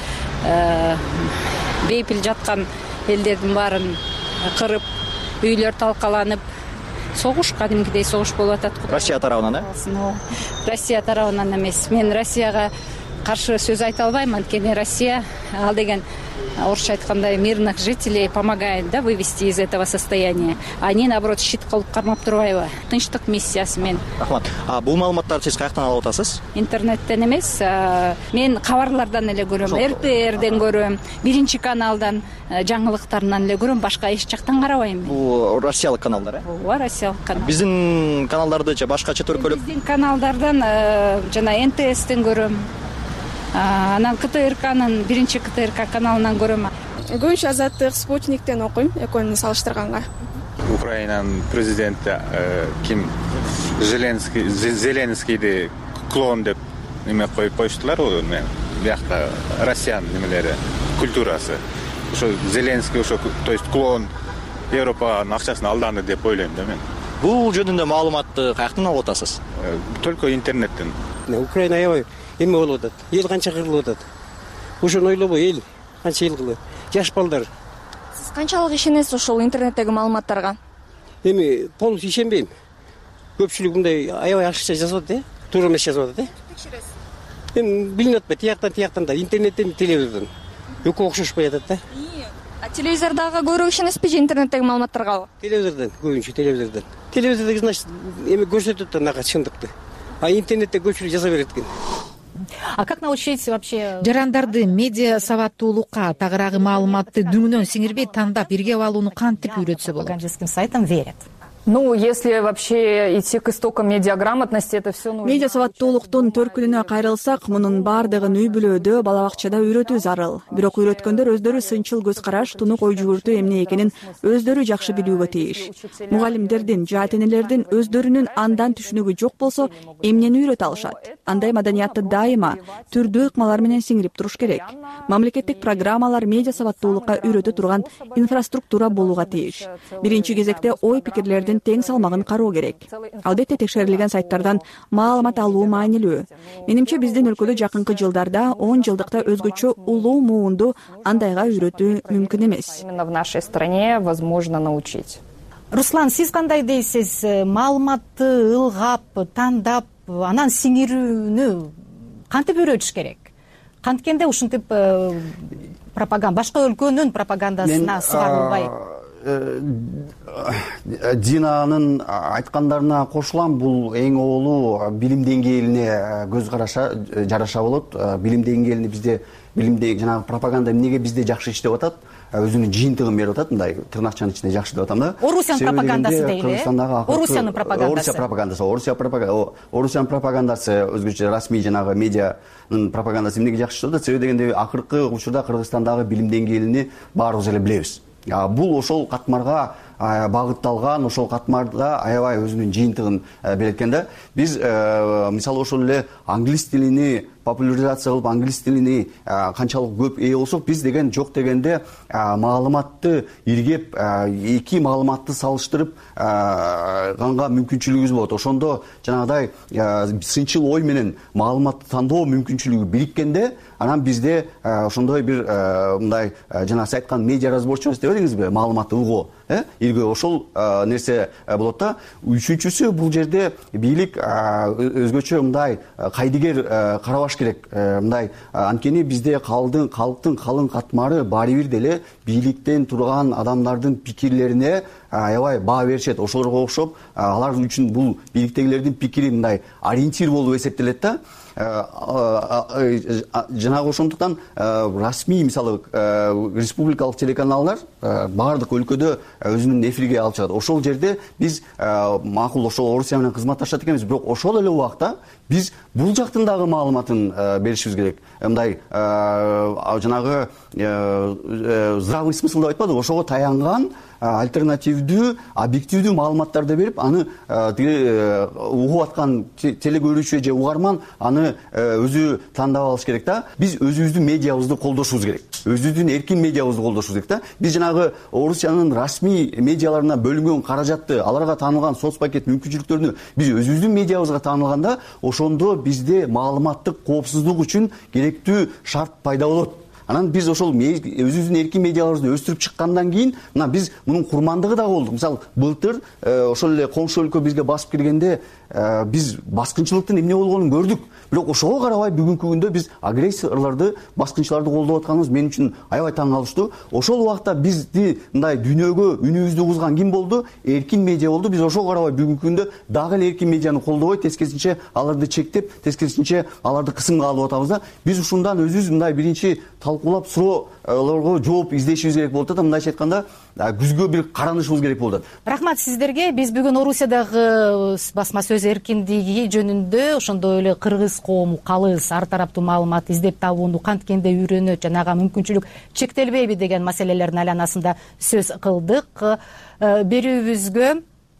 бейпил жаткан элдердин баарын кырып, үйлөр талкаланып, согуш, кадимкидей согуш болуп атат. Россия тарабынан, э? Россия тарабынан эмес. Мен Россияга каршы сөз айта албайм, анткени Россия ал деген орусча айтканда мирных жителей помогает, да, вывести из этого состояния. Они, наоборот, щит кылып кармап турбайбы? Тынчтык миссиясы мен. Рахмат. А бул маалыматтарды сиз каяктан алып атасыз? Интернеттен эмес, мен кабарлардан эле көрөм, эр тэ эрден көрөм, биринчи каналдан, жаңылыктарынан эле көрөм, башка эч жактан карабайм. Бул россиялык каналдар, э? Ооба, россиялык канал. Биздин каналдарды же башка чет өлкөлүк? Биздин каналдардан жана эн тэ эстен көрөм. Анан ка тэ эр канын биринчи ка тэ эр ка каналынан көрөм. Көбүнчө Азаттык, Спутниктен окуйм, экөөнү салыштырганга. Украинанын президенти ким Зеленский, Зеленскийди клон деп эме коюп коюштулар го, биякта Россиянын немелери, культурасы. Ошо Зеленский ошо, то есть клон Европанын акчасын алданды деп ойлойм да мен. Бул жөнүндө маалыматты каяктан алып атасыз? Только интернеттен. Украина аябай эме болуп атат. Эл канча кырылып атат. Ошону ойлобой эл канча эл кылып. Жаш балдар. Сиз канчалык ишенесиз ошол интернеттеги маалыматтарга? Эми полностью ишенбейм. Көпчүлүк мындай аябай ашыкча жазып атат, э? Туура эмес жазып атат, э? Текшересиз? Эми билинип атпайт, тияктан тияктан да, интернеттен, телевизордон. Экөө окшошпой атат да. А телевизордагы көбүрөөк ишенесизби же интернеттеги маалыматтаргабы? Телевизордон, көбүнчө телевизордон. Телевизордогу, значит, эми көрсөтөт да нага чындыкты. А интернетте көпчүлүк жаза берет экен. А как научить вообще жарандарды медиа сабаттуулукка, тагыраагы маалыматты дүңүнөн сиңирбей тандап иргеп алууну кантип үйрөтсө болот? Пропагандистским сайтам верят. Ну, если вообще идти к истокам медиаграмотности, это все нужно. Медиа сабаттуулуктун төркүнүнө кайрылсак, мунун баардыгын үй бүлөдө, бала бакчада үйрөтүү зарыл. Бирок үйрөткөндөр өздөрү сынчыл көз караш, тунук ой жүгүртүү эмне экенин өздөрү жакшы билүүгө тийиш. Мугалимдердин, жаат энелердин өздөрүнүн андан түшүнүгү жок болсо, эмнени үйрөтө алышат? Андай маданиятты дайыма түрдүү ыкмалар менен сиңирип туруш керек. Мамлекеттик программалар медиа сабаттуулукка үйрөтө турган инфраструктура болууга тийиш. Биринчи кезекте ой пикирлердин тең салмагын кароо керек. Албетте текшерилген сайттардан маалымат алуу маанилүү. Менимче биздин өлкөдө жакынкы жылдарда он жылдыкта өзгөчө улуу муунду андайга үйрөтүү мүмкүн эмес. Именно в нашей стране возможно научить. Руслан, сиз кандай дейсиз? Маалыматты ылгап, тандап, анан сиңирүүнү кантип үйрөтүш керек? Канткенде ушинтип пропаганда, башка өлкөнүн пропагандасына сыгарылбай. Динанын айткандарына кошулам, бул эң оолу билим деңгээлине көз караша жараша болот. Билим деңгээлини бизде билимде жанагы пропаганда эмнеге бизде жакшы иштеп атат, өзүнүн жыйынтыгын берип атат, мындай тырнакчанын ичинде жакшы деп атам да. Орусиянын пропагандасы дейли. Орусиянын пропагандасы. Орусия пропагандасы, Орусия пропагандасы, Орусиянын пропагандасы өзгөчө расмий жанагы медианын пропагандасы эмнеге жакшы деп атат? Себеби дегенде акыркы учурда Кыргызстандагы билим деңгээлини баарыбыз эле билебиз. Бул ошол катмарга багытталган, ошол катмарда аябай өзүнүн жыйынтыгын берет экен да. Биз мисалы ошол эле англис тилини популяризация кылып англис тилини канчалык көп ээ болсок, биз деген жок дегенде маалыматты иргеп эки маалыматты салыштырып канга мүмкүнчүлүгүбүз болот. Ошондо жанагыдай сынчыл ой менен маалыматты тандоо мүмкүнчүлүгү бириккенде, анан бизде ошондой бир мындай жана сиз айткан медиа разборчивость деп элеңизби, маалыматты угуу, э иргөө ошол нерсе болот да. Үчүнчүсү, бул жерде бийлик өзгөчө мындай кайдыгер карабаш керек. Мындай анткени бизде калдын калктын калың катмары баары бир деле бийликтен турган адамдардын пикирлерине аябай баа беришет. Ошолорго окшоп алар үчүн бул бийликтегилердин пикири мындай ориентир болуп эсептелет да. Жанагы ошондуктан расмий, мисалы, республикалык телеканалдар баардык өлкөдө өзүнүн эфирге алып чыгат. Ошол жерде биз макул ошол Орусия менен кызматташат экенбиз, бирок ошол эле убакта биз бул жактын дагы маалыматын беришибиз керек. Мындай жанагы здравый смысл деп айтпадыбы, ошого таянган альтернативдүү, объективдүү маалыматтарды берип, аны угуп аткан телекөрүүчү же угарман аны өзү тандап алыш керек да. Биз өзүбүздүн медиабызды колдошубуз керек. Өзүбүздүн эркин медиабызды колдошубуз керек да. Биз жанагы Орусиянын расмий медиаларына бөлүнгөн каражатты, аларга таанылган соцпакет мүмкүнчүлүктөрүнү биз өзүбүздүн медиабызга таанылганда, ошондо бизде маалыматтык коопсуздук үчүн керектүү шарт пайда болот. Анан биз ошол өзүбүздүн эркин медиаларыбызды өстүрүп чыккандан кийин, мына биз мунун курмандыгы да болдук. Мисалы, былтыр ошол эле коңшу өлкө бизге басып киргенде биз баскынчылыктын эмне болгонун көрдүк. Бирок ошого карабай бүгүнкү күндө биз агрессорлорду, баскынчыларды колдоп атканыбыз мен үчүн аябай таң калыштуу. Ошол убакта бизди мындай дүйнөгө үнүбүздү кузган ким болду? Эркин медиа болду. Биз ошого карабай бүгүнкү күндө дагы эле эркин медианы колдобой, тескерисинче аларды чектеп, тескерисинче аларды кысымга алып атабыз да. Биз ушундан өзүбүз мындай биринчи талкуулап суроолорго жооп издешибиз керек болот да. Мындайча айтканда, күзгө бир каранышыбыз керек болот. Рахмат сиздерге. Биз бүгүн Орусиядагы басма сөз эркиндиги жөнүндө, ошондой эле кыргыз коому калыс ар тараптуу маалымат издеп табууну канткенде үйрөнөт, жанага мүмкүнчүлүк чектелбейби деген маселелердин айланасында сөз кылдык. Берүүбүзгө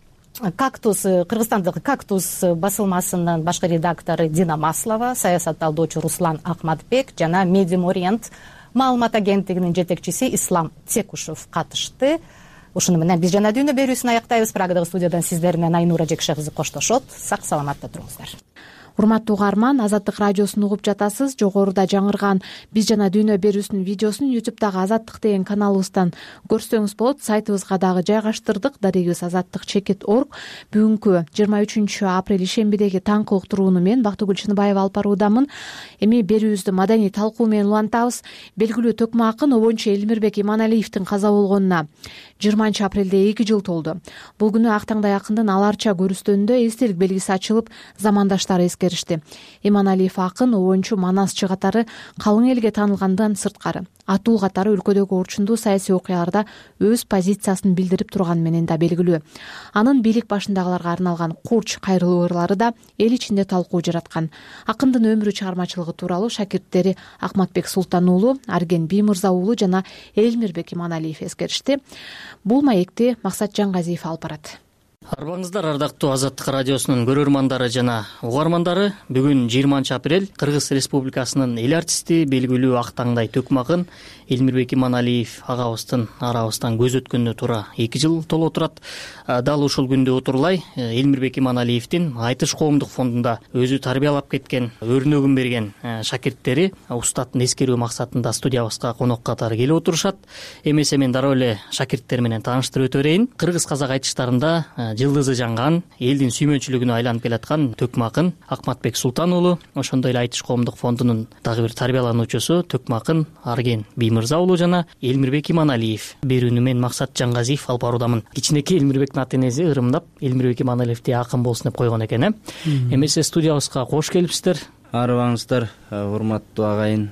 Кактус, Кыргызстандагы Кактус басылмасынын башкы редактору Дина Маслова, саясат талдоочу Руслан Акматбек жана Медиум Ориент маалымат агенттигинин жетекчиси Ислам Текушев катышты. Ушуну менен биз жана дүйнө берүүсүн аяктайбыз. Прагадагы студиядан сиздер менен Айнура Жекше кызы коштошот. Сак саламатта туруңуздар. Урматтуу угарман, Азаттык радиосун угуп жатасыз. Жогоруда жаңырган биз жана дүйнө берүүсүнүн видеосун ютубтагы Азаттык деген каналыбыздан көрсөңүз болот. Сайтыбызга дагы жайгаштырдык. Дарегибиз азаттык чекит точка орг. Бүгүнкү жыйырма үчүнчү апрель ишембидеги таңкы уктурууну мен Бактыгүл Чыныбаева алып баруудамын. Эми берүүбүздү маданий талкуу менен улантабыз. Белгилүү төкмө акын обончу Элмирбек Иманалиевдин каза болгонуна жыйырманчы апрелде эки жыл толду. Бул күнү ак таңдай акындын аларча көрүстөнүндө эстелик белгиси ачылып, замандаштары эскеришти. Иманалиев акын обончу манасчы катары калың элге таанылгандан сырткары атуу катары өлкөдөгү орчундуу саясий окуяларда өз позициясын билдирип турганы менен да белгилүү. Анын бийлик башындагыларга арналган курч кайрылуу ырлары да эл ичинде талкуу жараткан. Акындын өмүрү, чыгармачылыгы тууралуу шакирттери Акматбек Султан уулу, Арген Биймырза уулу жана Элмирбек Иманалиев эскеришти. Бул маекти Максат Жангазиев алып барат. Арбаңыздар, ардактуу Азаттык радиосунун көрөрмандары жана угармандары. Бүгүн жыйырманчы апрель Кыргыз Республикасынын эл артисти, белгилүү ак таңдай төкмө акын Элмирбек Иманалиев агабыздын арабыздан көз өткөнүнө туура эки жыл толо турат. Дал ушул күндө отурлай Элмирбек Иманалиевдин Айтыш коомдук фондунда өзү тарбиялап кеткен, өрнөгүн берген шакирттери устаттын эскерүү максатында студиябызга конок катары келип отурушат. Эмесе мен дароо эле шакирттер менен тааныштырып өтө берейин. Кыргыз казак айтыштарында жылдызы жанган, элдин сүймөнчүлүгүнө айланып келаткан төкмө акын Акматбек Султан уулу, ошондой эле Айтыш коомдук фондунун дагы бир тарбиялануучусу төкмө акын Арген Биймырза уулу жана Элмирбек Иманалиев. Берүүнү мен Максат Жангазиев алып баруудамын. Кичинекей Элмирбектин ата-энеси ырымдап Элмирбек Иманалиевди акын болсун деп койгон экен, э? Эмесе студиябызга кош келипсиздер. Арыбаңыздар, урматтуу агайын.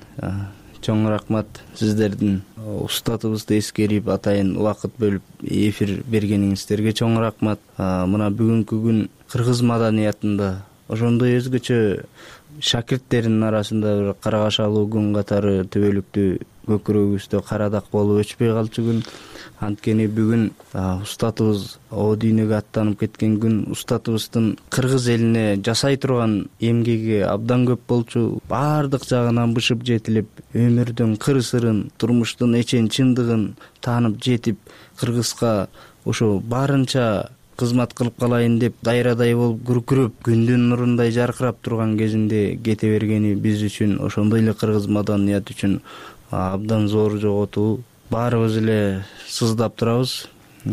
Чоң рахмат сиздердин устатыбызды эскерип атайын убакыт бөлүп эфир бергениңиздерге чоң рахмат. Мына бүгүнкү күн кыргыз маданиятында ошондой өзгөчө шакирттердин арасында бир карагашалуу күн катары төбөлүктүү көкүрөгүбүздө карадак болуп өчпөй калчу күн. анткени бүгүн устатыбыз о дүйнөгө аттанып кеткен күн устатыбыздын кыргыз элине жасай турган эмгеги абдан көп болчу. Баардык жагынан бышып жетилип, өмүрдүн кыры-сырын, турмуштун эчен чындыгын таанып жетип, кыргызга ошо барынча кызмат кылып калайын деп дайрадай болуп күркүрөп, күндүн нурундай жаркырап турган кезинде кете бергени биз үчүн, ошондой эле кыргыз маданият үчүн абдан зор жоготуу. Баарыбыз эле сыздап турабыз.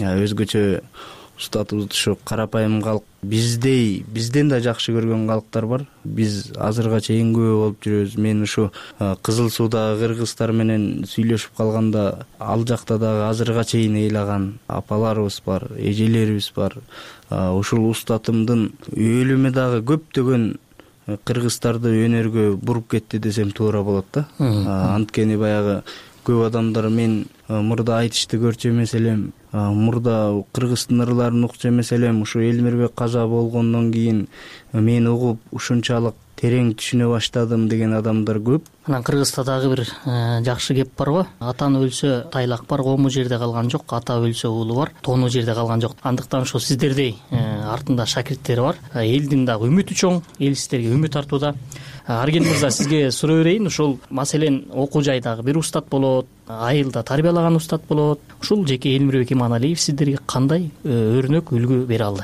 Өзгөчө устатыбызды ушу карапайым калк, биздей, бизден да жакшы көргөн калктар бар. Биз азырга чейин күбө болуп жүрөбүз. Мен ушу Кызыл Суудагы кыргыздар менен сүйлөшүп калганда, ал жакта дагы азырга чейин ыйлаган апаларыбыз бар, эжелерибиз бар. Ушул устатымдын өлүмү дагы көптөгөн кыргыздарды өнөргө буруп кетти десем туура болот да. Анткени баягы көп адамдар мен мурда айтышты көрчү эмес элем, мурда кыргыздын ырларын укчу эмес элем, ушу Элмирбек каза болгондон кийин мен угуп ушунчалык терең түшүнө баштадым деген адамдар көп. Анан Кыргызда дагы бир жакшы кеп барбы? Атан өлсө тайлак бар, кому жерде калган жок, ата өлсө уулу бар, тону жерде калган жок. Андыктан ошо сиздердей артында шакирттери бар. Элдин дагы үмүтү чоң, эл сиздерге үмүт артууда. Арген мырза, сизге суроо берейин. Ушул маселен окуу жайдагы бир устат болот, айылда тарбиялаган устат болот. Ушул жеке Элмирбек Иманалиев сиздерге кандай өрнөк, үлгү бере алды?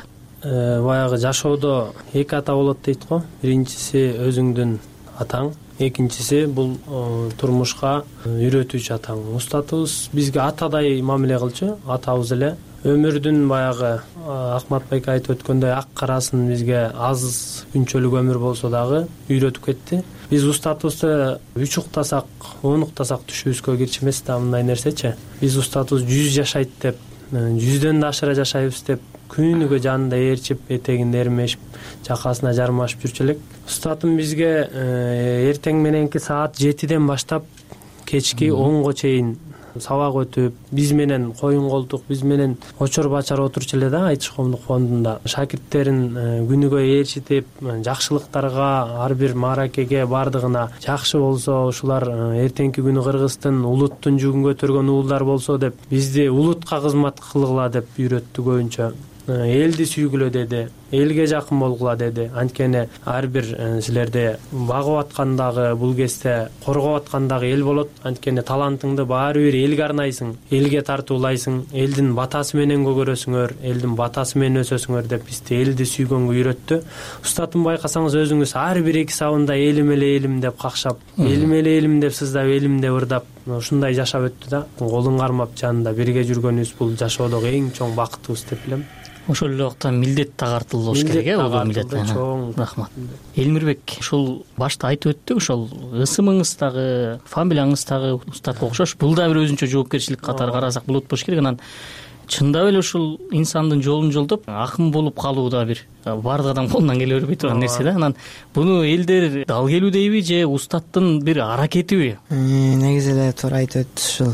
Баягы жашоодо эки ата болот дейт го. Биринчиси өзүңдүн атаң, экинчиси бул турмушка үйрөтүүчү атаң. Устатыбыз бизге атадай мамиле кылчу, атабыз эле. Өмүрдүн баягы Акматбек айтып өткөндөй ак карасын бизге аз күнчөлүк өмүр болсо дагы үйрөтүп кетти. Биз устатыбызды үч уктасак, он уктасак түшүбүзгө кирчимес да мындай нерсечи. Биз устатыбыз жүз жашайт деп, жүздөн да ашыра жашайбыз деп күнүгө жанында ээрчип, этегинде эрмешип, жакасына жармашып жүрчү элек. Устатым бизге эртең мененки саат жетиден баштап кечки онго чейин сабак өтүп, биз менен коюн колтук, биз менен очор бачар отурчу эле да Айтыш коомдук фондунда. Шакирттерин күнүгө ээрчитип, жакшылыктарга, ар бир мааракеге бардыгына жакшы болсо, ушулар эртеңки күнү Кыргыздын улуттун жүгүн көтөргөн уулдар болсо деп, бизди улутка кызмат кылгыла деп үйрөттү көбүнчө. Элди сүйгүлө деди, элге жакын болгула деди. Анткени ар бир силерде багып аткандагы, бул кезде коргоп аткандагы эл болот. Анткени талантыңды баары бир элге арнайсың, элге тартуулайсың, элдин батасы менен көгөрөсүңөр, элдин батасы менен өсөсүңөр деп бизди элди сүйгөнгө үйрөттү. Устатым байкасаңыз өзүңүз ар бир эки сабында элим эле элим деп какшап, элим эле элим деп сыздап, элим деп ырдап, ушундай жашап өттү да. Колун кармап жанында бирге жүргөнүбүз бул жашоодогу эң чоң бакытыбыз деп билем. Ошол эле убакта милдет да картылыш керек, э, улуу милдет. Рахмат. Элмирбек, ушул башта айтып өттүк, ошол ысымыңыз дагы, фамилияңыз дагы устатка окшош. Бул да бир өзүнчө жоопкерчилик катары карасак болот болуш керек. Анан чындап эле ушул инсандын жолун жолдоп, акын болуп калуу да бир бардык адам колунан келе бербей турган нерсе да. Анан буну элдер дал келүү дейби же устаттын бир аракетиби? Негизи эле туура айтып өттү, ушул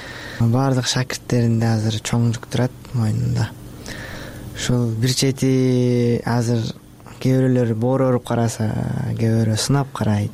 бардык шакирттеринде азыр чоң жүк турат мойнунда. Ушул бир чети азыр кээ бирөөлөр боор өөрүп караса, кээ бирөө сынап карайт.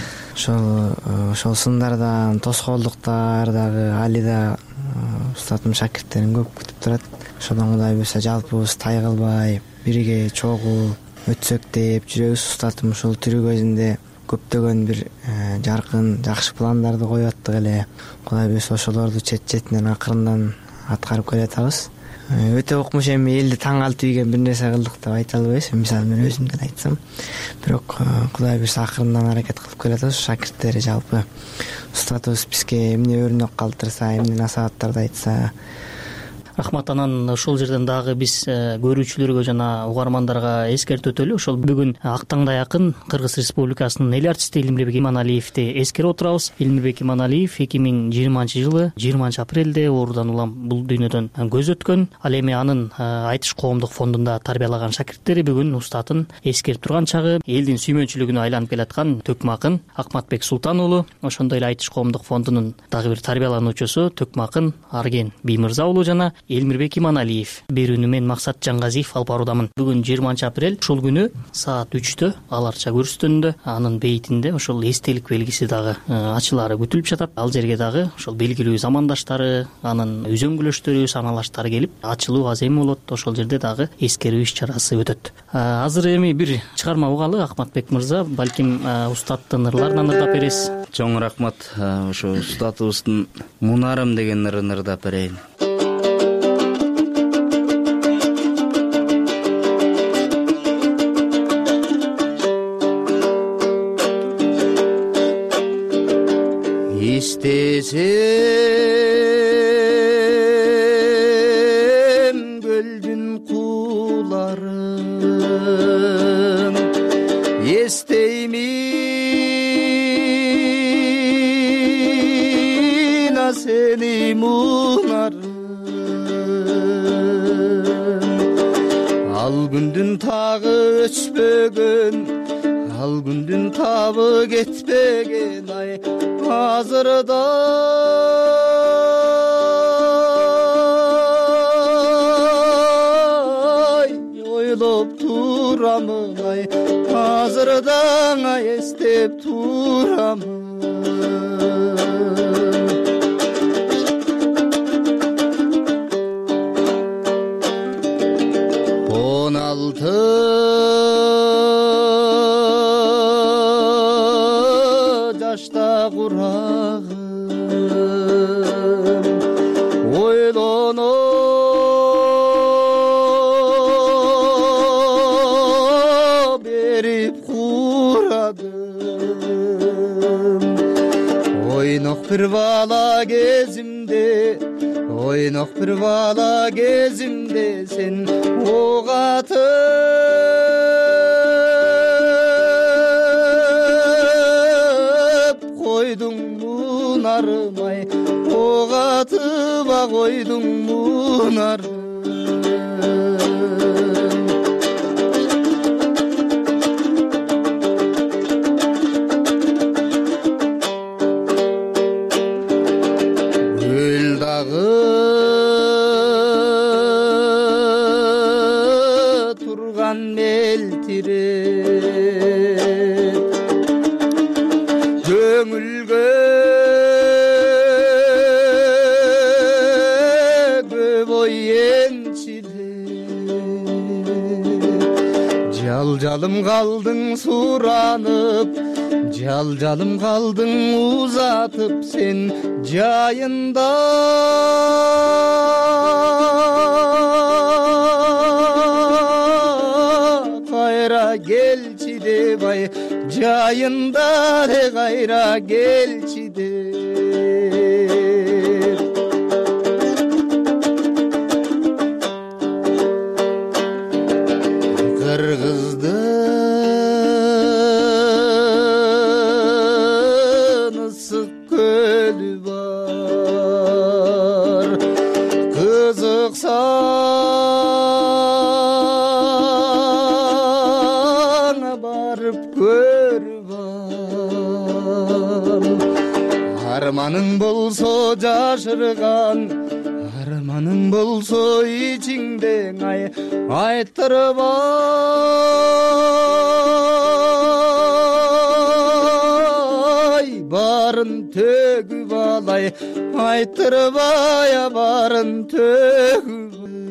Ошол ошол сындардан, тоскоолдуктар дагы али да устатым шакирттерин көп күтүп турат. Ошодон Кудай буйрса жалпыбыз тай кылбай, бирге чогуу өтсөк деп жүрөбүз. Устатым ушул тирүү көзүндө көптөгөн бир жаркын, жакшы пландарды коюп аттык эле. Кудай буйрса ошолорду чет-четинен акырындан аткарып келатабыз. Өтө укмуш эми элди таң калтып ийген бир нерсе кылдык деп айта албайбыз. Мисалы мен өзүмдөн айтсам, бирок Кудай буйрса акырындан аракет кылып келатабыз. Шакирттери жалпы устатыбыз бизге эмне өрнөк калтырса, эмне насааттарды айтса. Рахмат. Анан ошол жерден дагы биз көрүүчүлөргө жана угармандарга эскертип өтөлү. Ошол бүгүн актаңдай акын Кыргыз Республикасынын эл артисти Элмирбек Иманалиевди эскерип отурабыз. Элмирбек Иманалиев эки миң жыйырманчы жылы жыйырманчы апрелде оорудан улам бул дүйнөдөн көз өткөн. Ал эми анын Айтыш коомдук фондунда тарбиялаган шакирттери бүгүн устатын эскерип турган чагы. Элдин сүймөнчүлүгүнө айланып келаткан төкмө акын Акматбек Султан уулу, ошондой эле Айтыш коомдук фондунун дагы бир тарбиялануучусу төкмө акын Арген Биймырза уулу жана Элмирбек Иманалиев, берүүнү мен Максат Жаңгазиев алып баруудамын. Бүгүн жыйырманчы апрель, ушул күнү саат үчтө Аларча көрүстөнүндө анын бейтинде ошол эстелик белгиси дагы ачылаары күтүлүп жатат. Ал жерге дагы ошол белгилүү замандаштары, анын үзөңгүлөштөрү, саналаштары келип, ачылуу азем болот. Ошол жерде дагы эскерүү иш чарасы өтөт. Азыр эми бир чыгарма угалы, Акматбек мырза, балким устаттын ырларынан ырдап бересиз. Чоң рахмат. Ошо устатыбыздын Мунарым деген ырын ырдап берейин. Истесем көлдүн кууларын, эстеймин а сени Мунарым. Ал күндүн тагы өчпөгөн, ал күндүн табы кетпеген, ай азырда ойлоп турамын, ай азырда эстеп турамын. Он алты жашта курагым ойлоно берип курадым. Ойнок бир бала кезимде, ойнок бир бала кезимде сен ок атып койдуң Мунарым, ай ок атыба койдуң Мунарым. Гүл дагы турган мелтиреп, көңүлгө көп ой энчилеп. Жал-жалым калдың суранып, жал-жалым калдың узатып, сен жайында кайра келчи деп, ай жайында де кайра келчи деп. Кыргыздын ысык көлү бар, кызыксаң барып көрүп ал. Арманың болсо жашырган, арманың болсо ичиңде, ай айттырып ай барын төгүп ал, ай айттырып ай барын төгүп.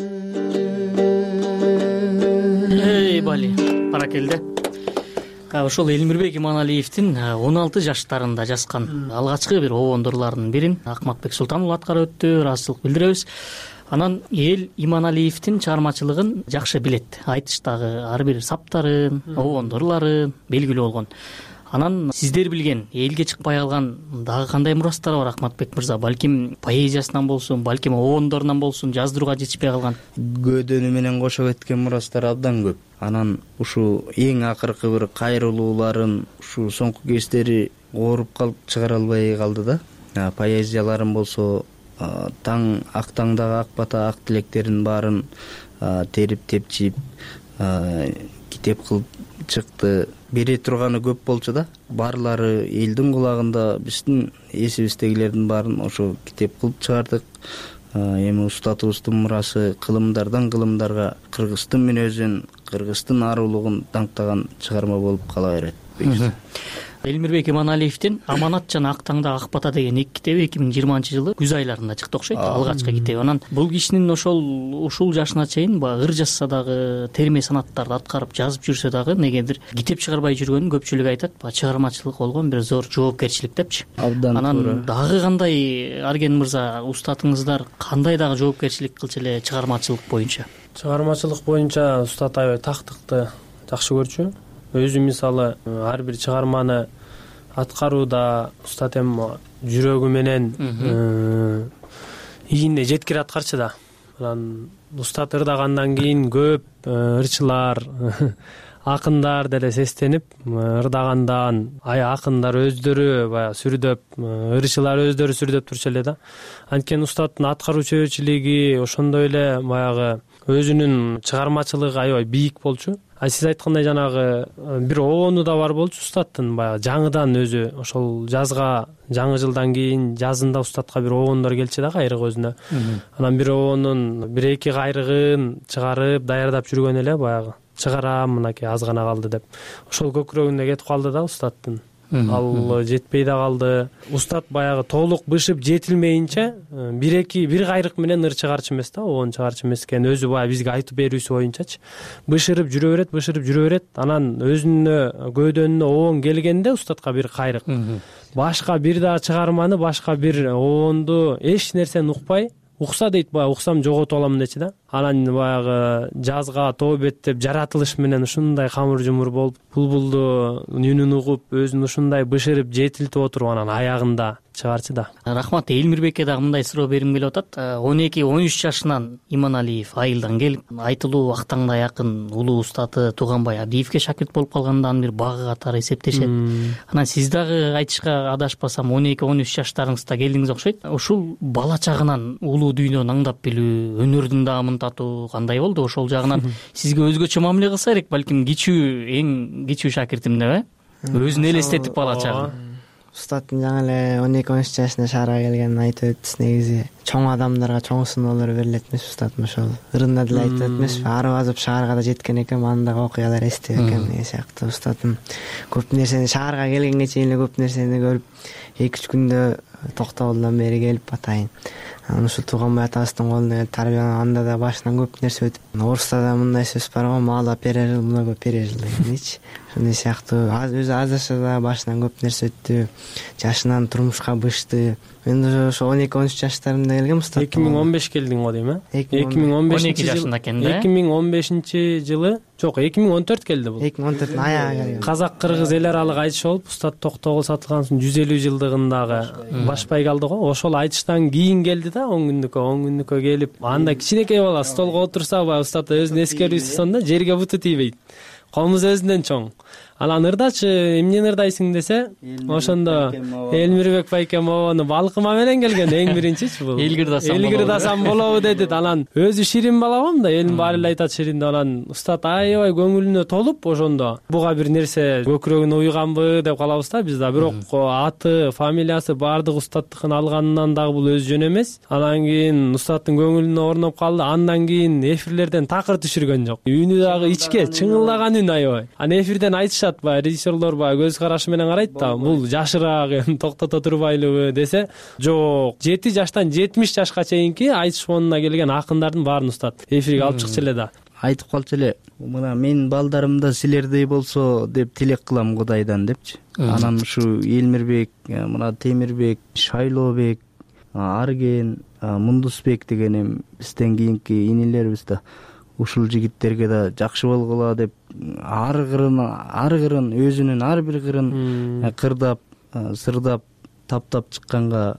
Эй бали, баракелде. Ошол Элмирбек Иманалиевдин он алты жаштарында жазган алгачкы бир обондорлордун бирин Акматбек Султануулу аткарып өттү. Ыраазычылык билдиребиз. Анан эл Иманалиевдин чыгармачылыгын жакшы билет. Айтыштагы ар бир саптарын, обондорлору белгилүү болгон. Анан сиздер билген элге чыкпай калган дагы кандай мурастар бар Акматбек мырза? Балким поэзиясынан болсун, балким обондорунан болсун, жаздырууга жетишпей калган. Көөдөнү менен кошо кеткен мурастар абдан көп. Анан ушу эң акыркы бир кайрылууларын ушу соңку кездери ооруп калып чыгара албай калды да. Поэзияларым болсо таң ак таңдагы ак бата ак тилектерин баарын терип тепчип китеп кылып чыкты. Бере турганы көп болчу да. Баарлары элдин кулагында, биздин эсибиздегилердин баарын ошо китеп кылып чыгардык. эми устатыбыздын мурасы кылымдардан кылымдарга кыргыздын мүнөзүн, кыргыздын арулугун даңктаган чыгарма болуп кала берет. Элмирбек Иманалиевдин Аманат жана Ак таңдагы ак бата деген эки китеби эки миң жыйырманчы жылы күз айларында чыкты окшойт, алгачкы китеби. Анан бул кишинин ошол ушул жашына чейин баягы ыр жазса дагы, терме санаттарды аткарып жазып жүрсө дагы негедир китеп чыгарбай жүргөнүн көпчүлүгү айтат, баягы чыгармачылык болгон бир зор жоопкерчилик депчи. Анан дагы кандай, Арген мырза, устатыңыздар кандай дагы жоопкерчилик кылчу эле чыгармачылык боюнча? Чыгармачылык боюнча устат аябай тактыкты жакшы көрчү. Өзү мисалы ар бир чыгарманы аткарууда устат эми жүрөгү менен ийине жеткире аткарчу да. Анан устат ырдагандан кийин көп ырчылар, акындар деле сестенип, ырдагандан ай акындар өздөрү баягы сүрдөп, ырчылар өздөрү сүрдөп турчу эле да. Анткени устаттын аткаруу чөбөчүлүгү ошондой эле баягы өзүнүн чыгармачылыгы аябай бийик болчу. А сиз айткандай жанагы бир обону да бар болчу устаттын, баягы жаңыдан өзү ошол жазга жаңы жылдан кийин жазында устатка бир обондор келчү да кайрык өзүнө. Анан бир обонун бир эки кайрыгын чыгарып даярдап жүргөн эле баягы чыгарам мынакей аз гана калды деп. Ошол көкүрөгүнө кетип калды да устаттын. Ал жетпей да калды. Устат баягы толук бышып жетилмейинче бир эки бир кайрык менен ыр чыгарчу эмес да, обон чыгарчу эмес экен. Өзү баягы бизге айтып берүүсү боюнчачы бышырып жүрө берет, бышырып жүрө берет. Анан өзүнө көөдөнүнө обон келгенде устатка бир кайрык. Башка бир да чыгарманы, башка бир обонду эч нерсени укпай, укса дейт, баягы уксам жоготуп алам дечи да. Анан баягы жазга тообет деп жаратылыш менен ушундай камыр жумур болуп, булбулду үнүн угуп, өзүн ушундай бышырып жетилтип отуруп анан аягында чыгарчу да. Рахмат. Элмирбекке дагы мындай суроо бергим келип атат. он эки он үч жашынан Иманалиев айылдан келип, айтылуу Ак таңдай акын улуу устаты Тууганбай Абдиевке шакирт болуп калгандан бир багы катары эсептешет. Анан сиз дагы айтышка адашпасам он эки он үч жаштарыңызда келдиңиз окшойт. Ушул бала чагынан улуу дүйнөнү аңдап билүү, өнөрдүн даамын татуу кандай болду? Ошол жагынан сизге өзгөчө мамиле кылса керек, балким кичүү, эң кичүү шакиртим деп, э? Өзүн элестетип бала чагын. Устаттын жаңы эле он эки он үч жашына шаарга келгенин айтып өттүс. Негизи чоң адамдарга чоң сыноолор берилет эмес устатым, ошол ырында деле айтып эмеспи, ары базып шаарга да жеткен экен, андагы окуялар эстеп экен деген сыяктуу. Устатым көп нерсени шаарга келгенге чейин эле көп нерсени көрүп, эки үч күндө Токтогулдан бери келип атайын. Анан ушул Тууганбай атабыздын колунда тарбияланып, анда да башынан көп нерсе өтүп. Орусда да мындай сөз бар го, мало пережил, много пережил дегеничи. Ошондой сыяктуу өзү аз жашта да башынан көп нерсе өттү. Жашынан турмушка бышты. Мен ошо он эки он үч жаштарымда келгем устат. эки миң он беш келдиң го дейм, э? эки миң он бешинчи жашында экен да. эки миң он бешинчи жылы, жок, эки миң он төрт келди бул. эки миң он төрттүн аягы келген. Казак кыргыз эл аралык айтыш болуп, устат Токтогул сатылган жүз элүү жылдыгындагы баш байгалды го. Ошол айтыштан кийин келди да, он күндүккө, он күндүккө келип, анда кичинекей бала столго отурса, баягы устат өзүнүн эскерүүсү сонда жерге буту тийбейт. Комуз өзүнөн чоң. Анан ырдачы, эмнени ырдайсың десе, ошондо Элмирбек байкем обону балкыма менен келген эң биринчичи бул. Элгирдасам болобу деди. Анан өзү ширин бала го да, элдин баары эле айтат ширин деп. Анан устат аябай көңүлүнө толуп ошондо буга бир нерсе көкүрөгүнө уйганбы деп калабыз да биз да. Бирок аты, фамилиясы баардык устаттыкын алганынан дагы бул өз жөн эмес. Анан кийин устаттын көңүлүнө орноп калды. Андан кийин эфирлерден такыр түшүргөн жок. Үнү дагы ичке, чыңылдаган үн аябай. Анан эфирден айтышат, баягы режиссерлор баягы көз карашы менен карайт да, бул жашыраак токтото турбайлыбы десе, жок, жети жаштан жетимиш жашка чейинки айтыш фонуна келген акындардын баарын устат эфирге алып чыкчу эле да. Айтып калчу эле, мына менин балдарым да силердей болсо деп тилек кылам Кудайдан депчи. Анан ушу Элмирбек, мына Темирбек, Шайлообек, Арген, Мундусбек деген эми бизден кийинки инилерибиз да. Ушул жигиттерге да жакшы болгула деп ар кырын, ар кырын өзүнүн ар бир кырын кырдап, сырдап, таптап чыкканга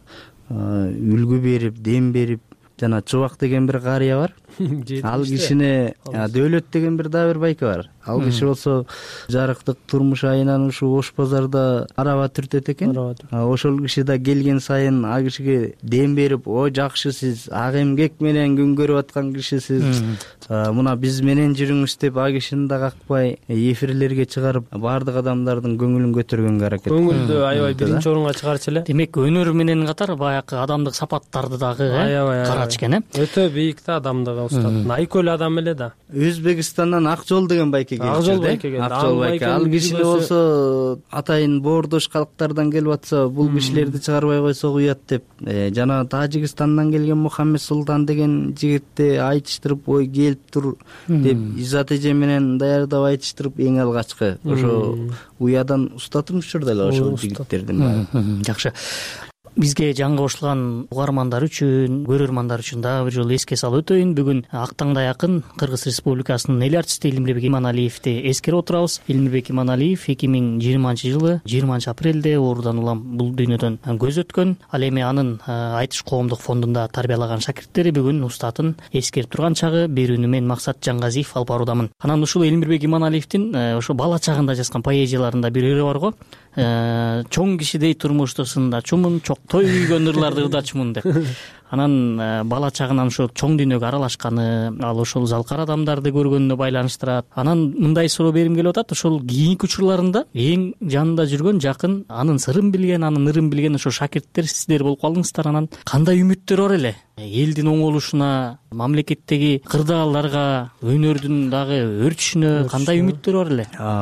үлгү берип, дем берип, жана Чубак деген бир карыя бар. Ал кишине Дөөлөт деген бир дагы бир байке бар. Ал киши болсо жарыктык турмуш айынан ушу Ош базарда араба түртөт экен. Ошол киши да келген сайын а кишиге дем берип, "О, жакшы сиз, ак эмгек менен күн көрүп аткан кишисиз. Мына биз менен жүрүңүз" деп а кишини да какпай эфирлерге чыгарып, баардык адамдардын көңүлүн көтөргөнгө аракет. Көңүлдү аябай биринчи орунга чыгарчу эле. Демек өнөр менен катар баягы адамдык сапаттарды дагы карады калгач экен э өтө бийик да адамдыгы устаттын, айкөл адам эле да. Өзбекстандан ак жол деген байке келди. Ак жол байке келди. Ак жол байке. Ал киши болсо атайын боордош калктардан келип атса, бул кишилерди чыгарбай койсок уят деп, жана Тажикстандан келген Мухаммед Султан деген жигитти айтыштырып, ой келип тур деп иззат эже менен даярдап айтыштырып, эң алгачкы ошо уядан устатым учурда эле ошол жигиттердин. Жакшы. Бизге жаңы кошулган угармандар үчүн, көрөрмандар үчүн дагы бир жолу эске салып өтөйүн. Бүгүн Актаңдай акын Кыргыз Республикасынын эл артисти Элмирбек Иманалиевди эскерип отурабыз. Элмирбек Иманалиев эки миң жыйырманчы жылы жыйырманчы апрелде оорудан улам бул дүйнөдөн көз өткөн. Ал эми анын Айтыш коомдук фондунда тарбиялаган шакирттери бүгүн устатын эскерип турган чагы. Берүүнү мен Максат Жаңгазиев алып баруудамын. Анан ушул Элмирбек Иманалиевдин ошо бала чагында жазган поэзияларында бири бар го. Чоң кишидей турмушту сындачумун, той үйгөн ырларды ырдачумун деп. Анан бала чагынан ошол чоң дүйнөгө аралашканы, ал ошол залкар адамдарды көргөнүнө байланыштырат. Анан мындай суроо берим келип атат, ошол кийинки учурларында эң жанында жүргөн, жакын, анын сырын билген, анын ырын билген ошо шакирттер сиздер болуп калдыңыздар. Анан кандай үмүттөр бар эле? Элдин оңолушуна, мамлекеттеги кырдаалдарга, өнөрдүн дагы өрчүшүнө кандай үмүттөр бар эле?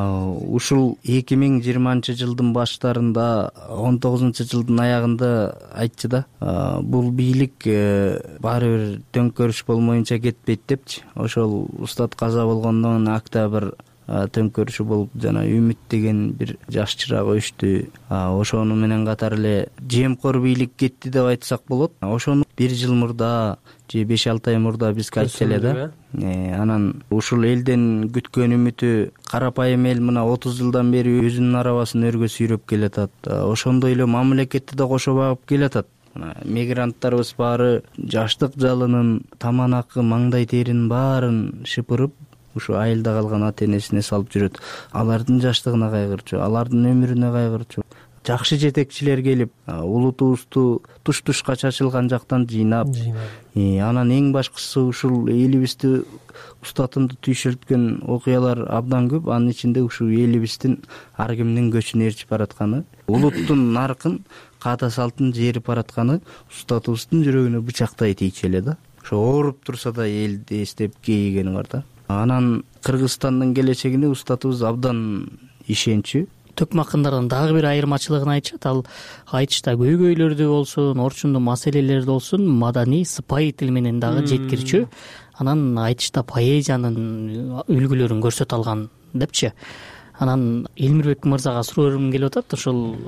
Ушул эки миң жыйырманчы жылдын баштарында, он тогузунчу жылдын аягында айтчы да, бул бийлик баары бир төңкөрүш болмоюнча кетпейт депчи. Ошол устат каза болгондон октябрь төңкөрүшү болуп, жана үмүт деген бир жаш чырак өчтү. Ошону менен катар эле жемкор бийлик кетти деп айтсак болот. Ошону бир жыл мурда же беш алты ай мурда биз кайтчу эле да. Анан ушул элден күткөн үмүтү, карапайым эл мына отуз жылдан бери өзүнүн арабасын өргө сүйрөп келатат. Ошондой эле мамлекетти да кошо багып келатат. Мигранттарыбыз баары жаштык жалынын, таманакы, маңдай теринин баарын шыпырып, ушу айылда калган ата энесине салып жүрөт. Алардын жаштыгына кайгырчу, алардын өмүрүнө кайгырчу. Жакшы жетекчилер келип, улутубузду туш-тушка чачылган жактан жыйнап, анан эң башкысы ушул элибизди устатымды түйшөлткөн окуялар абдан көп. Анын ичинде ушул элибиздин ар кимдин көчүн ээрчип баратканы, улуттун наркын, каада салтын жээрип баратканы устатыбыздын жүрөгүнө бычактай тийчү эле да. Ошо ооруп турса да элди эстеп кейигени бар да. Анан Кыргызстандын келечегине устатыбыз абдан ишенчү. Төкмө акындардан дагы бир айырмачылыгын айтышат. Ал айтышта көйгөйлөрдү болсун, орчундуу маселелерди болсун, маданий, сыпайы тил менен дагы жеткирчү. Анан айтышта поэзиянын үлгүлөрүн көрсөтө алган депчи. Анан Элмирбек мырзага суроо бергим келип атат. Ошол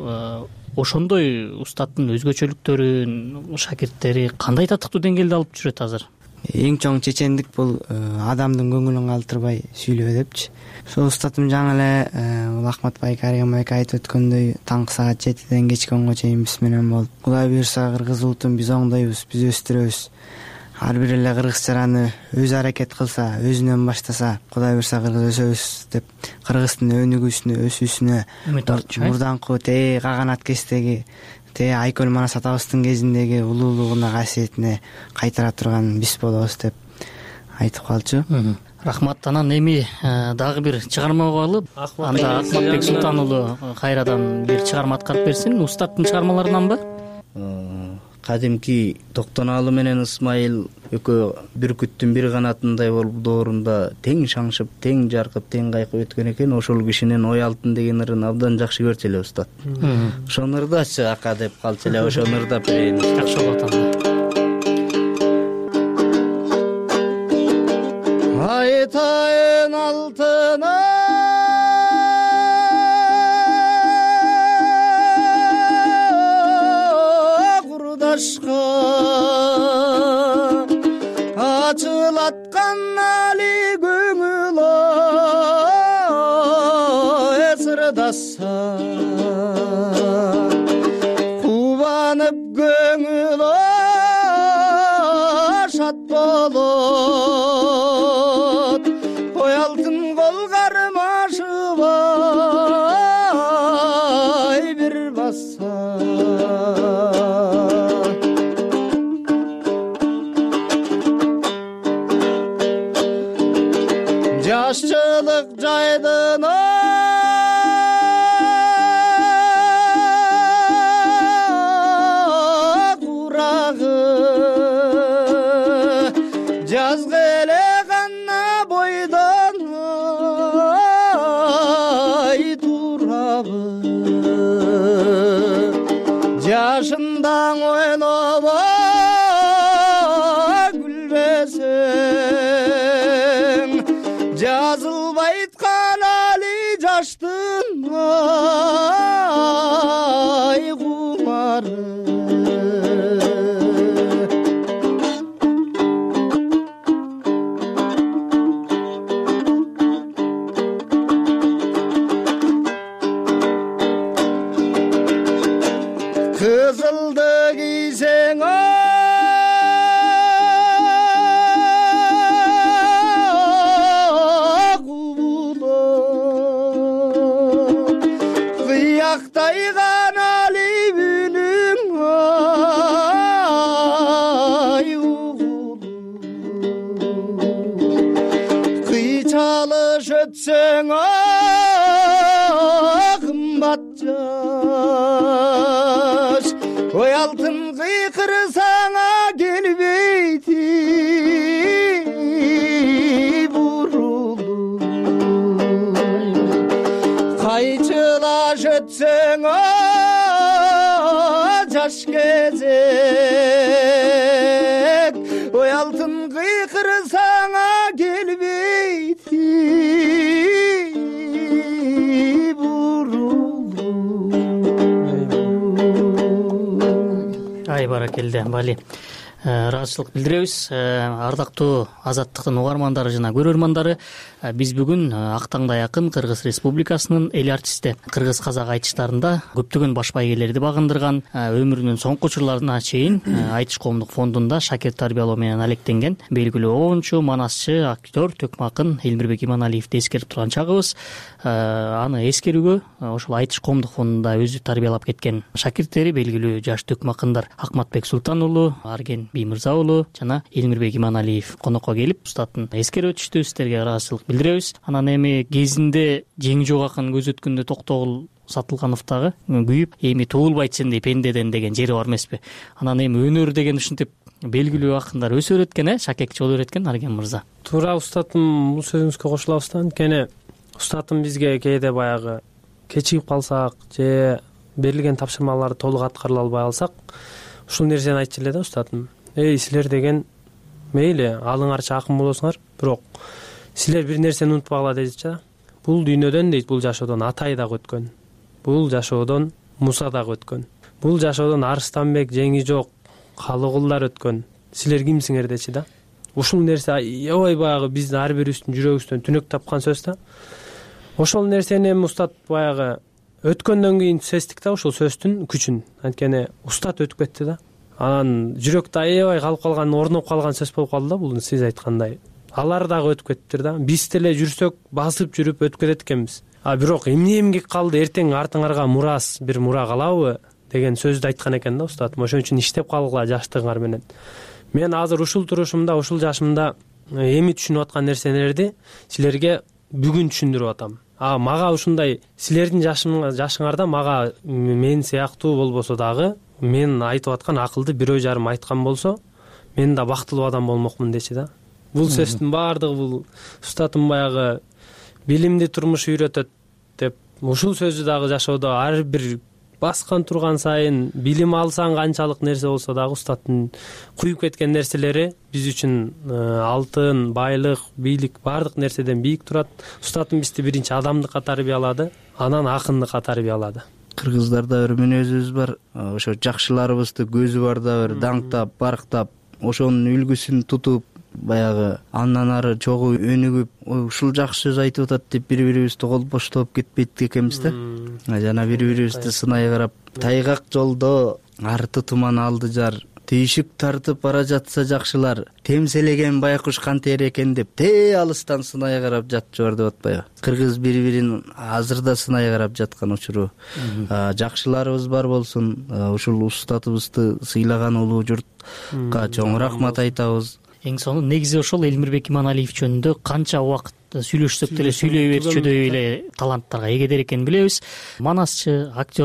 ошондой устаттын өзгөчөлүктөрүн шакирттери кандай татыктуу деңгээлде алып жүрөт азыр? Эң чоң чечендик бул адамдын көңүлүн калтырбай сүйлөө депчи. Ошол устатым жаңы эле бул Ахматбай Кариган байке айтып өткөндөй таңкы саат жетиден кечки онго чейин биз менен болуп, Кудай буюрса кыргыз улутун биз оңдойбуз, биз өстүрөбүз. Ар бир эле кыргыз жараны өзү аракет кылса, өзүнөн баштаса, Кудай буюрса кыргыз өсөбүз деп, кыргыздын өнүгүүсүнө, өсүүсүнө, мурданкы тээ каганат кестеги те Айкөл Манас атабыздын кезиндеги улуулугуна, касиетине кайтара турган биз болобуз деп айтып калчу. Рахмат. Анан эми дагы бир чыгарма угалы. Анда Акматбек Султан уулу кайрадан бир чыгарма аткарып берсин. Устаттын чыгармаларынанбы? Кадимки Токтонаалы менен Ысмайыл экөө бүркүттүн бир канатындай болуп доорунда тең шаңшып, тең жаркып, тең кайкып өткөн экен. Ошол кишинин Ой алтын деген ырын абдан жакшы көрчү эле устат. Ошону ырдачы ака деп калчу эле, ошону ырдап берейин. Жакшы болот анда. Айтайын алтына курдашка ачылаткан али көңүл сырдаса, кубанып көңүл шат болот, Ой алтын кол кармашыбай бир баса. Жашчылык жайдын турагы, жазылбай айткан али жаштын ай кумары кызылды кийсең ак улуу кыяктай канали үнүң ай угулуу кыйчалыш өтсөң кымбат жаш ой алтын кыйкырсаңа келбейти бурулуу кайчылаш өтсөң жаш кезек ой алтын кыйкырсаңа келбейти ай баракелде бали ыраазычылык билдиребиз. Ардактуу Азаттыктын угармандары жана көрөрмандары, биз бүгүн Актаңда якын Кыргыз Республикасынын эл артисти, кыргыз казак айтыштарында көптөгөн баш байгелерди багындырган, өмүрүнүн соңку учурларына чейин Айтыш коомдук фондунда шакирт тарбиялоо менен алектенген белгилүү обончу, манасчы, актер Төкмакын Элмирбек Иманалиевди эскерип турган чагыбыз. Аны эскерүүгө ошол Айтыш коомдук фондунда өзү тарбиялап кеткен шакирттери белгилүү жаш Төкмакындар Акматбек Султан уулу, Арген Биймырза уулу жана Элмирбек Иманалиев конокко келип устатын эскерип өтүштү. Сиздерге ыраазычылык билдиребиз. Анан эми кезинде Жеңи жок акын көз өткөндө Токтогул Сатылгановдагы күйүп, эми туулбайт сендей пендеден деген жери бар эмеспи? Анан эми өнөр деген ушинтип белгилүү акындар өсө береткен, э, шакекчи боло береткен. Арген мырза. Туура устатым, бул сөзүңүзгө кошулабыз да. Анткени устатым бизге кээде баягы кечигип калсак же берилген тапшырмаларды толук аткарыла албай калсак, ушул нерсени айтчу эле да устатым. Эй, силер деген мейли алыңарча акын болосуңар, бирок силер бир нерсени унутпагыла дейт да. Бул дүйнөдөн дейт, бул жашоодон Атай дагы өткөн. Бул жашоодон Муса дагы өткөн. Бул жашоодон Арыстанбек, Жеңи жок, Калыгулдар өткөн. Силер кимсиңер дечи да. Ушул нерсе аябай баягы биздин ар бирибиздин жүрөгүбүздөн түнөк тапкан сөз да. Ошол нерсени эми устат баягы өткөндөн кийин сездик да, ушул сөздүн күчүн. Анткени устат өтүп кетти да. Анан жүрөктө аябай калып калган, орноп калган сөз болуп калды да, бул сиз айткандай. Алар дагы өтүп кеттир да. Биз деле жүрсөк, басып жүрүп өтүп кетет экенбиз. А бирок эмне эмгек калды, эртең артыңарга мурас, бир мура калабы деген сөздү айткан экен да устатым. Ошон үчүн иштеп калгыла жаштыгыңар менен. Мен азыр ушул турушумда, ушул жашымда эми түшүнүп аткан нерселерди силерге бүгүн түшүндүрүп атам. А мага ушундай силердин жашыңарда мага мен сыяктуу болбосо дагы, мен айтып аткан акылды бирөө жарым айткан болсо, мен да бактылуу адам болмокмун дечи да. Бул сөздүн баардыгы бул устатым баягы билимди турмуш үйрөтөт деп, ушул сөздү дагы жашоодо ар бир баскан турган сайын билим алсаң канчалык нерсе болсо дагы устаттын куюп кеткен нерселери биз үчүн алтын, байлык, бийлик баардык нерседен бийик турат. Устатым бизди биринчи адамдыкка тарбиялады, анан акындыкка тарбиялады. Кыргыздарда бир мүнөзүбүз бар, ошо жакшыларыбызды көзү барда бир даңктап, барктап, ошонун үлгүсүн тутуп, баягы андан ары чогуу өнүгүп, ушул жакшы сөз айтып атат деп бири-бирибизди кол боштоп кетпейт экенбиз да. Жана бири-бирибизди сынай карап, тайгак жолдо арты туман алды жар, түйшүк тартып бара жатса жакшылар, темселеген байкуш кантер экен деп те алыстан сынай карап жатчу бар деп атпайбы? Кыргыз бири-бирин азырда сынай карап жаткан учуру. Жакшыларыбыз бар болсун, ушул устатыбызды сыйлаган улуу журтка чоң рахмат айтабыз. Эң соңу негизи ошол Элмирбек Иманалиев жөнүндө канча убакыт сүйлөшсөк деле сүйлөй берчүдөй эле таланттарга эгедер экенин билебиз. Манасчы, актерлук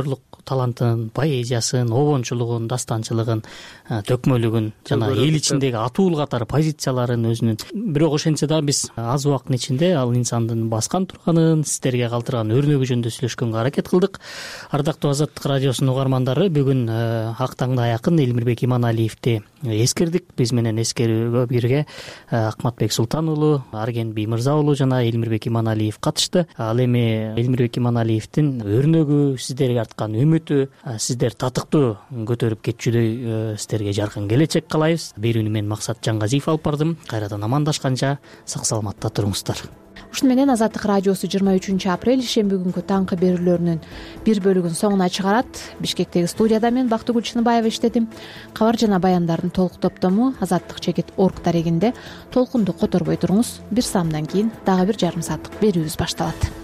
талантын, поэзиясын, обончулугун, дастанчылыгын, төкмөлүгүн жана эл ичиндеги атуул катар позицияларын өзүнүн. Бирок ошентсе да биз аз убакыттын ичинде ал инсандын баскан турганын, сиздерге калтырган өрнөгү жөнүндө сүйлөшкөнгө аракет кылдык. Ардактуу Азаттык радиосунун угармандары, бүгүн ак таңда аякын Элмирбек Иманалиевди эскердик. Биз менен эскерүүгө бирге Акматбек Султан уулу, Арген Биймырза уулу жана Элмирбек Иманалиев катышты. Ал эми Элмирбек Иманалиевдин өрнөгү, сиздерге арткан үмүтү, сиздер татыктуу көтөрүп кетчүдөй сиздерге жаркын келечек каалайбыз. Берүүнү мен Максат Жаңгазиев алып бардым. Кайрадан амандашканча сак саламатта туруңуздар. Ушуну менен Азаттык радиосу жыйырма үчүнчү апрель ишемби күнгү таңкы берүүлөрүнүн бир бөлүгүн соңуна чыгарат. Бишкектеги студияда мен Бактыгүл Чыныбаева иштедим. Кабар жана баяндардын толук топтому азаттык чекит орг дарегинде толкунду которбой туруңуз. Бир саамдан кийин дагы бир жарым сааттык берүүбүз башталат.